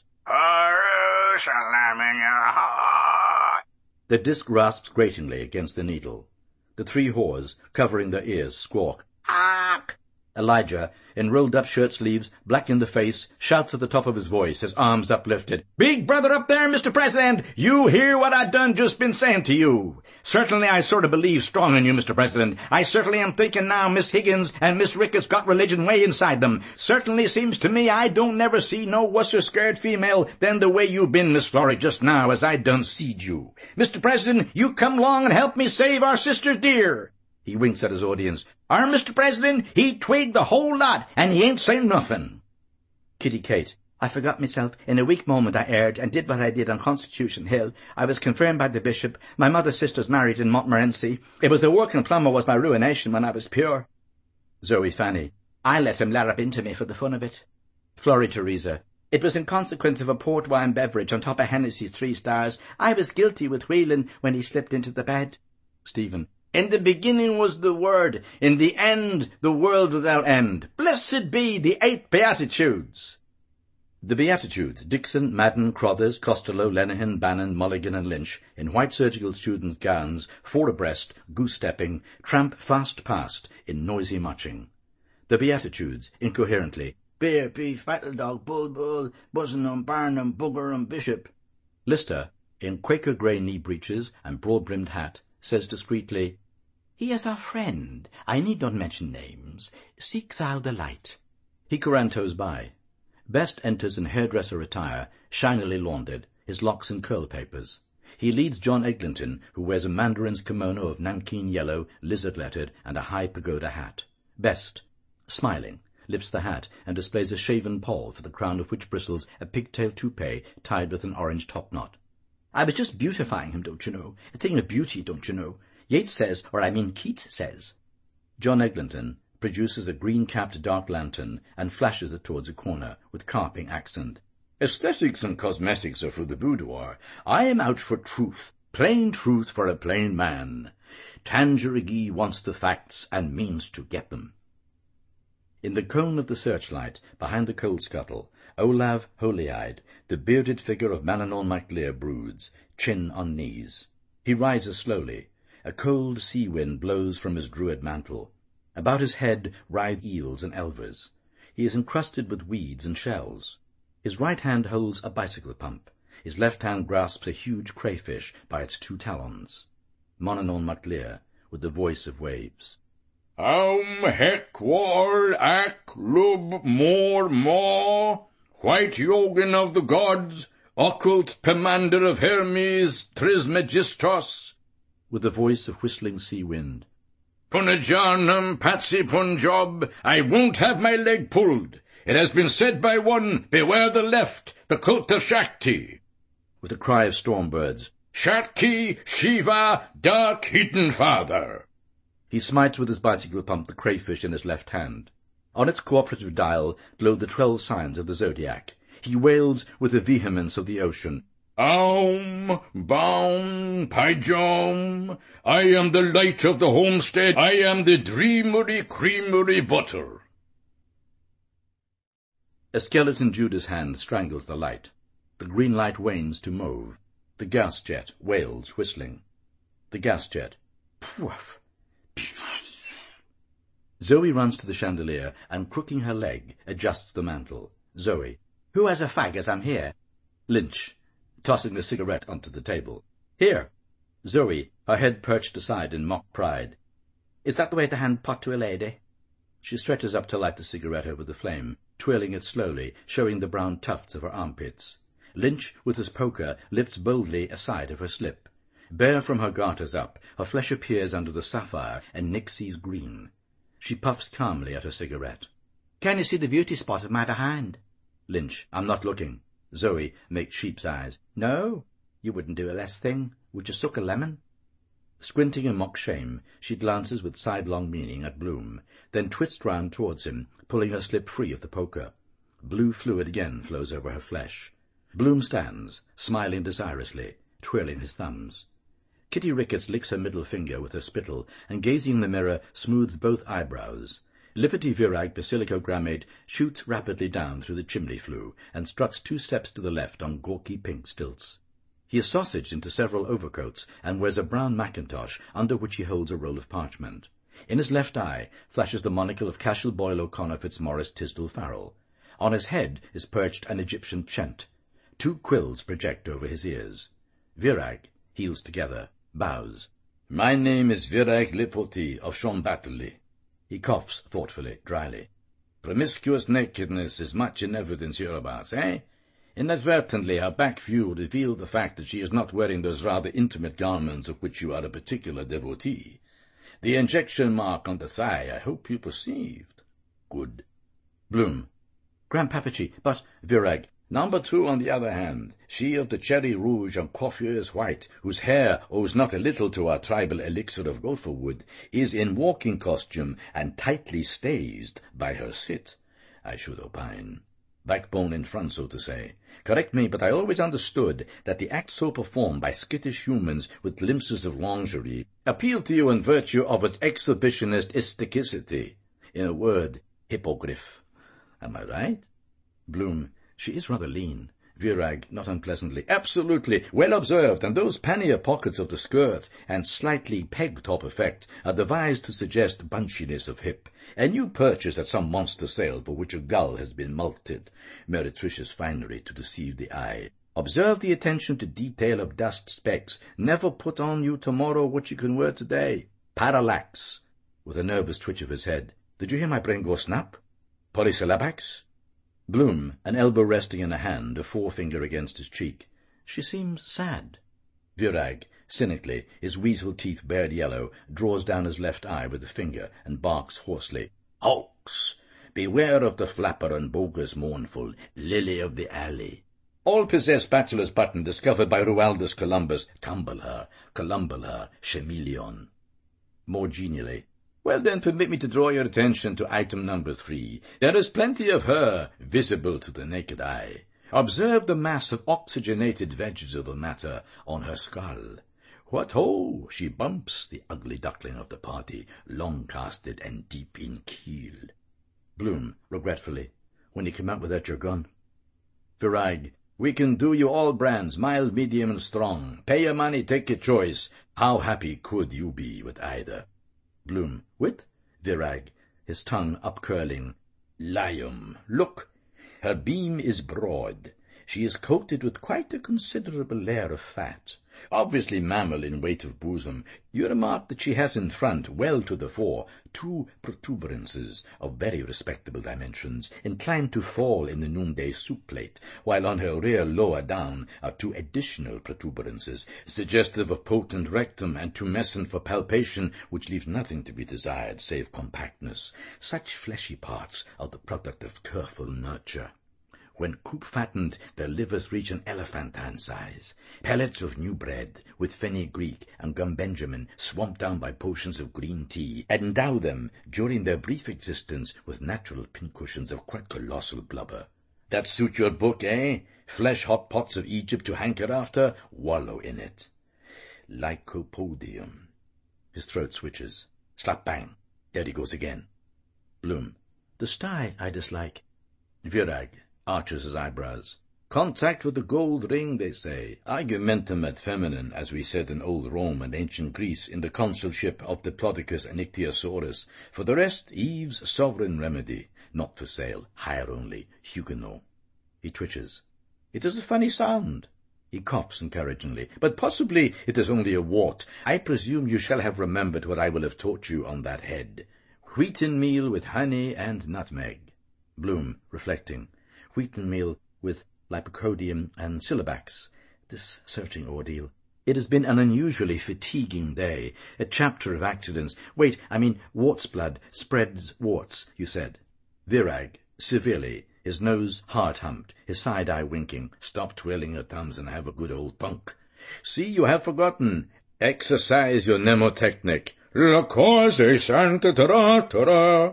Jerusalem in your heart. The disc rasps gratingly against the needle. The three whores, covering their ears, squawk, Ark! Elijah, in rolled-up shirt-sleeves, black in the face, shouts at the top of his voice, his arms uplifted. Big brother up there, Mister President! You hear what I done just been saying to you. Certainly I sort of believe strong in you, Mister President. I certainly am thinking now Miss Higgins and Miss Ricketts got religion way inside them. Certainly seems to me I don't never see no wusser scared female than the way you been, Miss Florrie, just now, as I done seed you. Mister President, you come along and help me save our sister dear. He winks at his audience. Our Mister President, he twigged the whole lot, and he ain't saying nothing. Kitty Kate. I forgot myself. In a weak moment I erred, and did what I did on Constitution Hill. I was confirmed by the bishop. My mother's sister's married in Montmorency. It was the working plumber was my ruination when I was pure. Zoe Fanny. I let him larrup into me for the fun of it. Florrie Teresa. It was in consequence of a port wine beverage on top of Hennessy's three stars. I was guilty with Whelan when he slipped into the bed. Stephen. In the beginning was the Word, in the end the world without end. Blessed be the eight Beatitudes. The Beatitudes, Dixon, Madden, Crothers, Costello, Lenihan, Bannon, Mulligan and Lynch, in white surgical students' gowns, four abreast, goose-stepping, tramp fast past in noisy marching. The Beatitudes, incoherently, Beer, beef, battle dog, bull, bull, Buzzin' Barnum, Bugger and Bishop. Lister, in Quaker grey knee breeches and broad-brimmed hat, says discreetly, He is our friend. I need not mention names. Seek thou the light. He corantos by. Best enters in hairdresser attire, shinily laundered, his locks in curl papers. He leads John Eglinton, who wears a mandarin's kimono of nankeen yellow, lizard-lettered, and a high pagoda hat. Best, smiling, lifts the hat and displays a shaven poll for the crown of which bristles a pigtail toupee tied with an orange top-knot. I was just beautifying him, don't you know? A thing of beauty, don't you know? Yeats says, or I mean Keats says. John Eglinton produces a green-capped dark lantern and flashes it towards a corner with carping accent. Aesthetics and cosmetics are for the boudoir. I am out for truth, plain truth for a plain man. Tangerigee wants the facts and means to get them. In the cone of the searchlight, behind the coal scuttle, Olav, holy-eyed, the bearded figure of Manannán mac Lir broods, chin on knees. He rises slowly. A cold sea wind blows from his druid mantle. About his head writhe eels and elvers. He is encrusted with weeds and shells. His right hand holds a bicycle pump. His left hand grasps a huge crayfish by its two talons. Manannán mac Lir, with the voice of waves. Aum hec wal ac lub mor maw, white Yogin of the gods, occult Pomander of Hermes, Trismegistos, with the voice of whistling sea wind. Punajanam Patsy Punjab, I won't have my leg pulled. It has been said by one, beware the left, the cult of Shakti. With a cry of storm birds, Shakti, Shiva, dark hidden father. He smites with his bicycle pump the crayfish in his left hand. On its cooperative dial glow the twelve signs of the zodiac. He wails with the vehemence of the ocean. Aum, baum, pajom, I am the light of the homestead, I am the dreamery creamery butter. A skeleton Judas hand strangles the light. The green light wanes to mauve. The gas jet wails, whistling. The gas jet. Poof! Zoe runs to the chandelier and, crooking her leg, adjusts the mantle. Zoe. Who has a fag as I'm here? Lynch, tossing a cigarette onto the table. Here. Zoe, her head perched aside in mock pride. Is that the way to hand pot to a lady? She stretches up to light the cigarette over the flame, twirling it slowly, showing the brown tufts of her armpits. Lynch, with his poker, lifts boldly aside of her slip. Bare from her garters up, her flesh appears under the sapphire and Nick sees green. She puffs calmly at her cigarette. Can you see the beauty spot of my behind? Lynch, I'm not looking. Zoe makes sheep's eyes. No, you wouldn't do a less thing. Would you suck a lemon? Squinting in mock shame, she glances with sidelong meaning at Bloom, then twists round towards him, pulling her slip free of the poker. Blue fluid again flows over her flesh. Bloom stands, smiling desirously, twirling his thumbs. Kitty Ricketts licks her middle finger with her spittle, and gazing in the mirror, smooths both eyebrows. Liberty Virag basilicogrammate shoots rapidly down through the chimney flue, and struts two steps to the left on gawky pink stilts. He is sausaged into several overcoats, and wears a brown mackintosh, under which he holds a roll of parchment. In his left eye flashes the monocle of Cashel Boyle O'Connor Fitzmaurice Tisdall Farrell. On his head is perched an Egyptian chent. Two quills project over his ears. Virag, heels together, bows. My name is Virag Lipoti of Shonbatterley. He coughs thoughtfully, dryly. Promiscuous nakedness is much in evidence hereabouts, eh? Inadvertently, her back view revealed the fact that she is not wearing those rather intimate garments of which you are a particular devotee. The injection mark on the thigh, I hope you perceived. Good. Bloom. Grandpapachi, but Virag. Number two, on the other hand, she of the cherry rouge and coiffeuse white, whose hair owes not a little to our tribal elixir of gopher wood, is in walking costume and tightly stazed by her sit, I should opine. Backbone in front, so to say. Correct me, but I always understood that the acts so performed by skittish humans with glimpses of lingerie appealed to you in virtue of its exhibitionist aestheticity. In a word, hippogriff. Am I right? Bloom. She is rather lean. Virag, not unpleasantly. Absolutely. Well observed, and those pannier pockets of the skirt and slightly peg-top effect are devised to suggest bunchiness of hip. A new purchase at some monster sale for which a gull has been mulcted. Meretricious finery to deceive the eye. Observe the attention to detail of dust specks. Never put on you tomorrow what you can wear today. Parallax. With a nervous twitch of his head. Did you hear my brain go snap? Polysyllabax? Bloom, an elbow resting in a hand, a forefinger against his cheek. She seems sad. Virag, cynically, his weasel teeth bared yellow, draws down his left eye with a finger and barks hoarsely. Hawks! Beware of the flapper and bogus mournful, lily of the alley. All possess bachelor's button discovered by Rualdus Columbus. Tumble her, columble her, chameleon. More genially. Well, then, permit me to draw your attention to item number three. There is plenty of her visible to the naked eye. Observe the mass of oxygenated vegetable matter on her skull. What ho! She bumps, the ugly duckling of the party, long-casted and deep in keel. Bloom, regretfully. When you come out without your gun. Virag, we can do you all brands, mild, medium, and strong. Pay your money, take your choice. How happy could you be with either? Bloom. With? Virag, his tongue upcurling. Lium, look, her beam is broad. She is coated with quite a considerable layer of fat. Obviously mammal in weight of bosom. You remark that she has in front, well to the fore, two protuberances of very respectable dimensions, inclined to fall in the noonday soup plate, while on her rear lower down are two additional protuberances, suggestive of potent rectum and tumescent for palpation, which leaves nothing to be desired save compactness. Such fleshy parts are the product of careful nurture. When coop-fattened, their livers reach an elephantine size. Pellets of new bread, with fenugreek and gum benjamin, swamped down by potions of green tea, endow them, during their brief existence, with natural pincushions of quite colossal blubber. That suit your book, eh? Flesh-hot pots of Egypt to hanker after? Wallow in it. Lycopodium. His throat switches. Slap-bang. There he goes again. Bloom. The sty I dislike. Virag arches his eyebrows. Contact with the gold ring, they say. Argumentum ad feminine, as we said in old Rome and ancient Greece in the consulship of Diplodocus and Ichthyosaurus. For the rest, Eve's sovereign remedy. Not for sale, hire only, Huguenot. He twitches. It is a funny sound. He coughs encouragingly. But possibly it is only a wart. I presume you shall have remembered what I will have taught you on that head. Wheaten meal with honey and nutmeg. Bloom, reflecting. Wheaten meal with lycopodium and syllabax. This searching ordeal. It has been an unusually fatiguing day, a chapter of accidents. Wait, I mean wart's blood spreads warts, you said. Virag, severely, his nose hard-humped, his side-eye winking. Stop twirling your thumbs and have a good old thunk. See, you have forgotten. Exercise your mnemotechnic. La cause est sainte tara.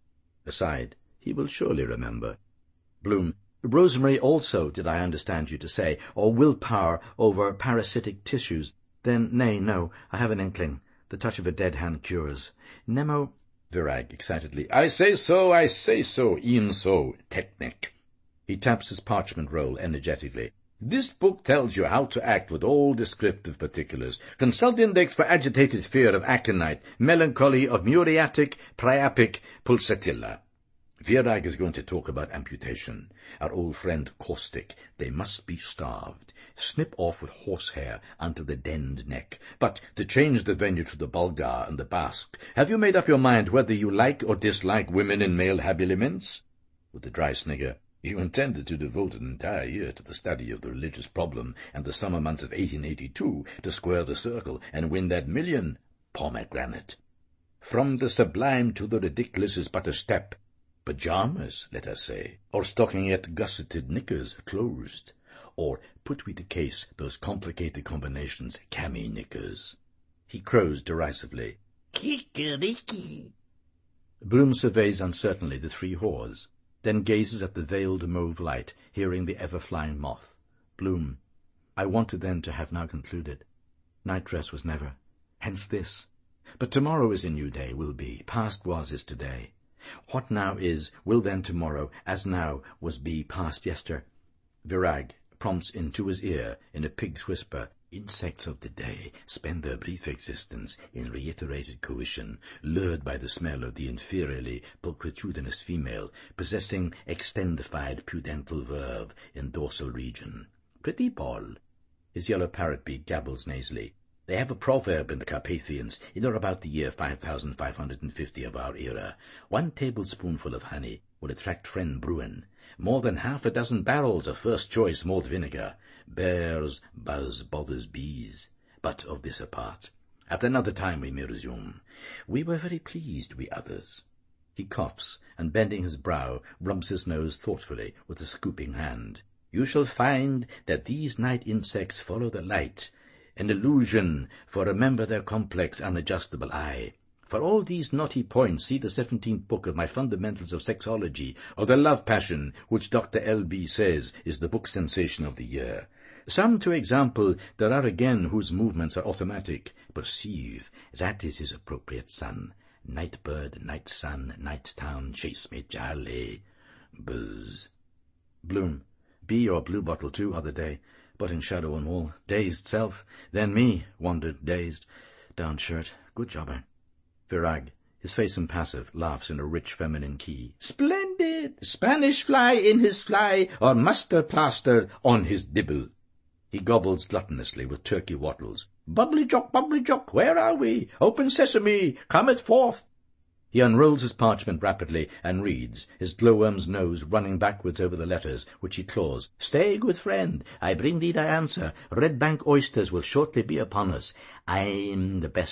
Aside, he will surely remember. Bloom, rosemary also, did I understand you to say, or willpower over parasitic tissues. Then, nay, no, I have an inkling. The touch of a dead hand cures. Nemo... Virag excitedly. I say so, I say so, e'en so, technic. He taps his parchment roll energetically. This book tells you how to act with all descriptive particulars. Consult index for agitated fear of aconite, melancholy of muriatic, priapic, pulsatilla. Virag is going to talk about amputation. Our old friend Caustic. They must be starved. Snip off with horsehair unto the denned neck. But to change the venue to the Bulgar and the Basque, have you made up your mind whether you like or dislike women in male habiliments? With a dry snigger. You intended to devote an entire year to the study of the religious problem and the summer months of eighteen eighty-two to square the circle and win that million. Pomegranate. From the sublime to the ridiculous is but a step. Pyjamas, let us say, or stocking-ette gusseted knickers closed, or, put we the case, those complicated combinations, cami knickers. He crows derisively. Kikeriki. Bloom surveys uncertainly the three whores, then gazes at the veiled mauve light, hearing the ever-flying moth. Bloom, I wanted then to have now concluded. Night-dress was never. Hence this. But tomorrow is a new day, will be. Past was is today. What now is, will then tomorrow, as now was be past yester. Virag prompts into his ear, in a pig's whisper, insects of the day spend their brief existence in reiterated coition, lured by the smell of the inferiorly pulchritudinous female, possessing extendified pudental verve in dorsal region. Pretty Paul. His yellow parrot beak gabbles nasally. They have a proverb in the Carpathians, in or about the year five thousand five hundred fifty of our era. One tablespoonful of honey would attract friend Bruin. More than half a dozen barrels of first-choice malt vinegar. Bears, buzz, bothers, bees. But of this apart. At another time we may resume. We were very pleased, we others. He coughs, and bending his brow, rubs his nose thoughtfully with a scooping hand. You shall find that these night insects follow the light, an illusion, for remember their complex, unadjustable eye. For all these knotty points, see the seventeenth book of my Fundamentals of Sexology, or the Love Passion, which Doctor L B says is the book sensation of the year. Some, to example, there are again whose movements are automatic. Perceive, that is his appropriate son. Night bird, night sun, night town, chase me, Charlie. Buzz. Bloom, be or blue bottle too other day, but in shadow and wall. Dazed self, then me, wandered, dazed. Down shirt, good job, eh? Virag, his face impassive, laughs in a rich feminine key. Splendid! Spanish fly in his fly, or mustard plaster on his dibble. He gobbles gluttonously with turkey wattles. Bubbly jock, bubbly jock, where are we? Open sesame, cometh forth. He unrolls his parchment rapidly and reads, his glowworm's nose running backwards over the letters, which he claws. Stay, good friend, I bring thee thy answer. Red Bank oysters will shortly be upon us. I'm the best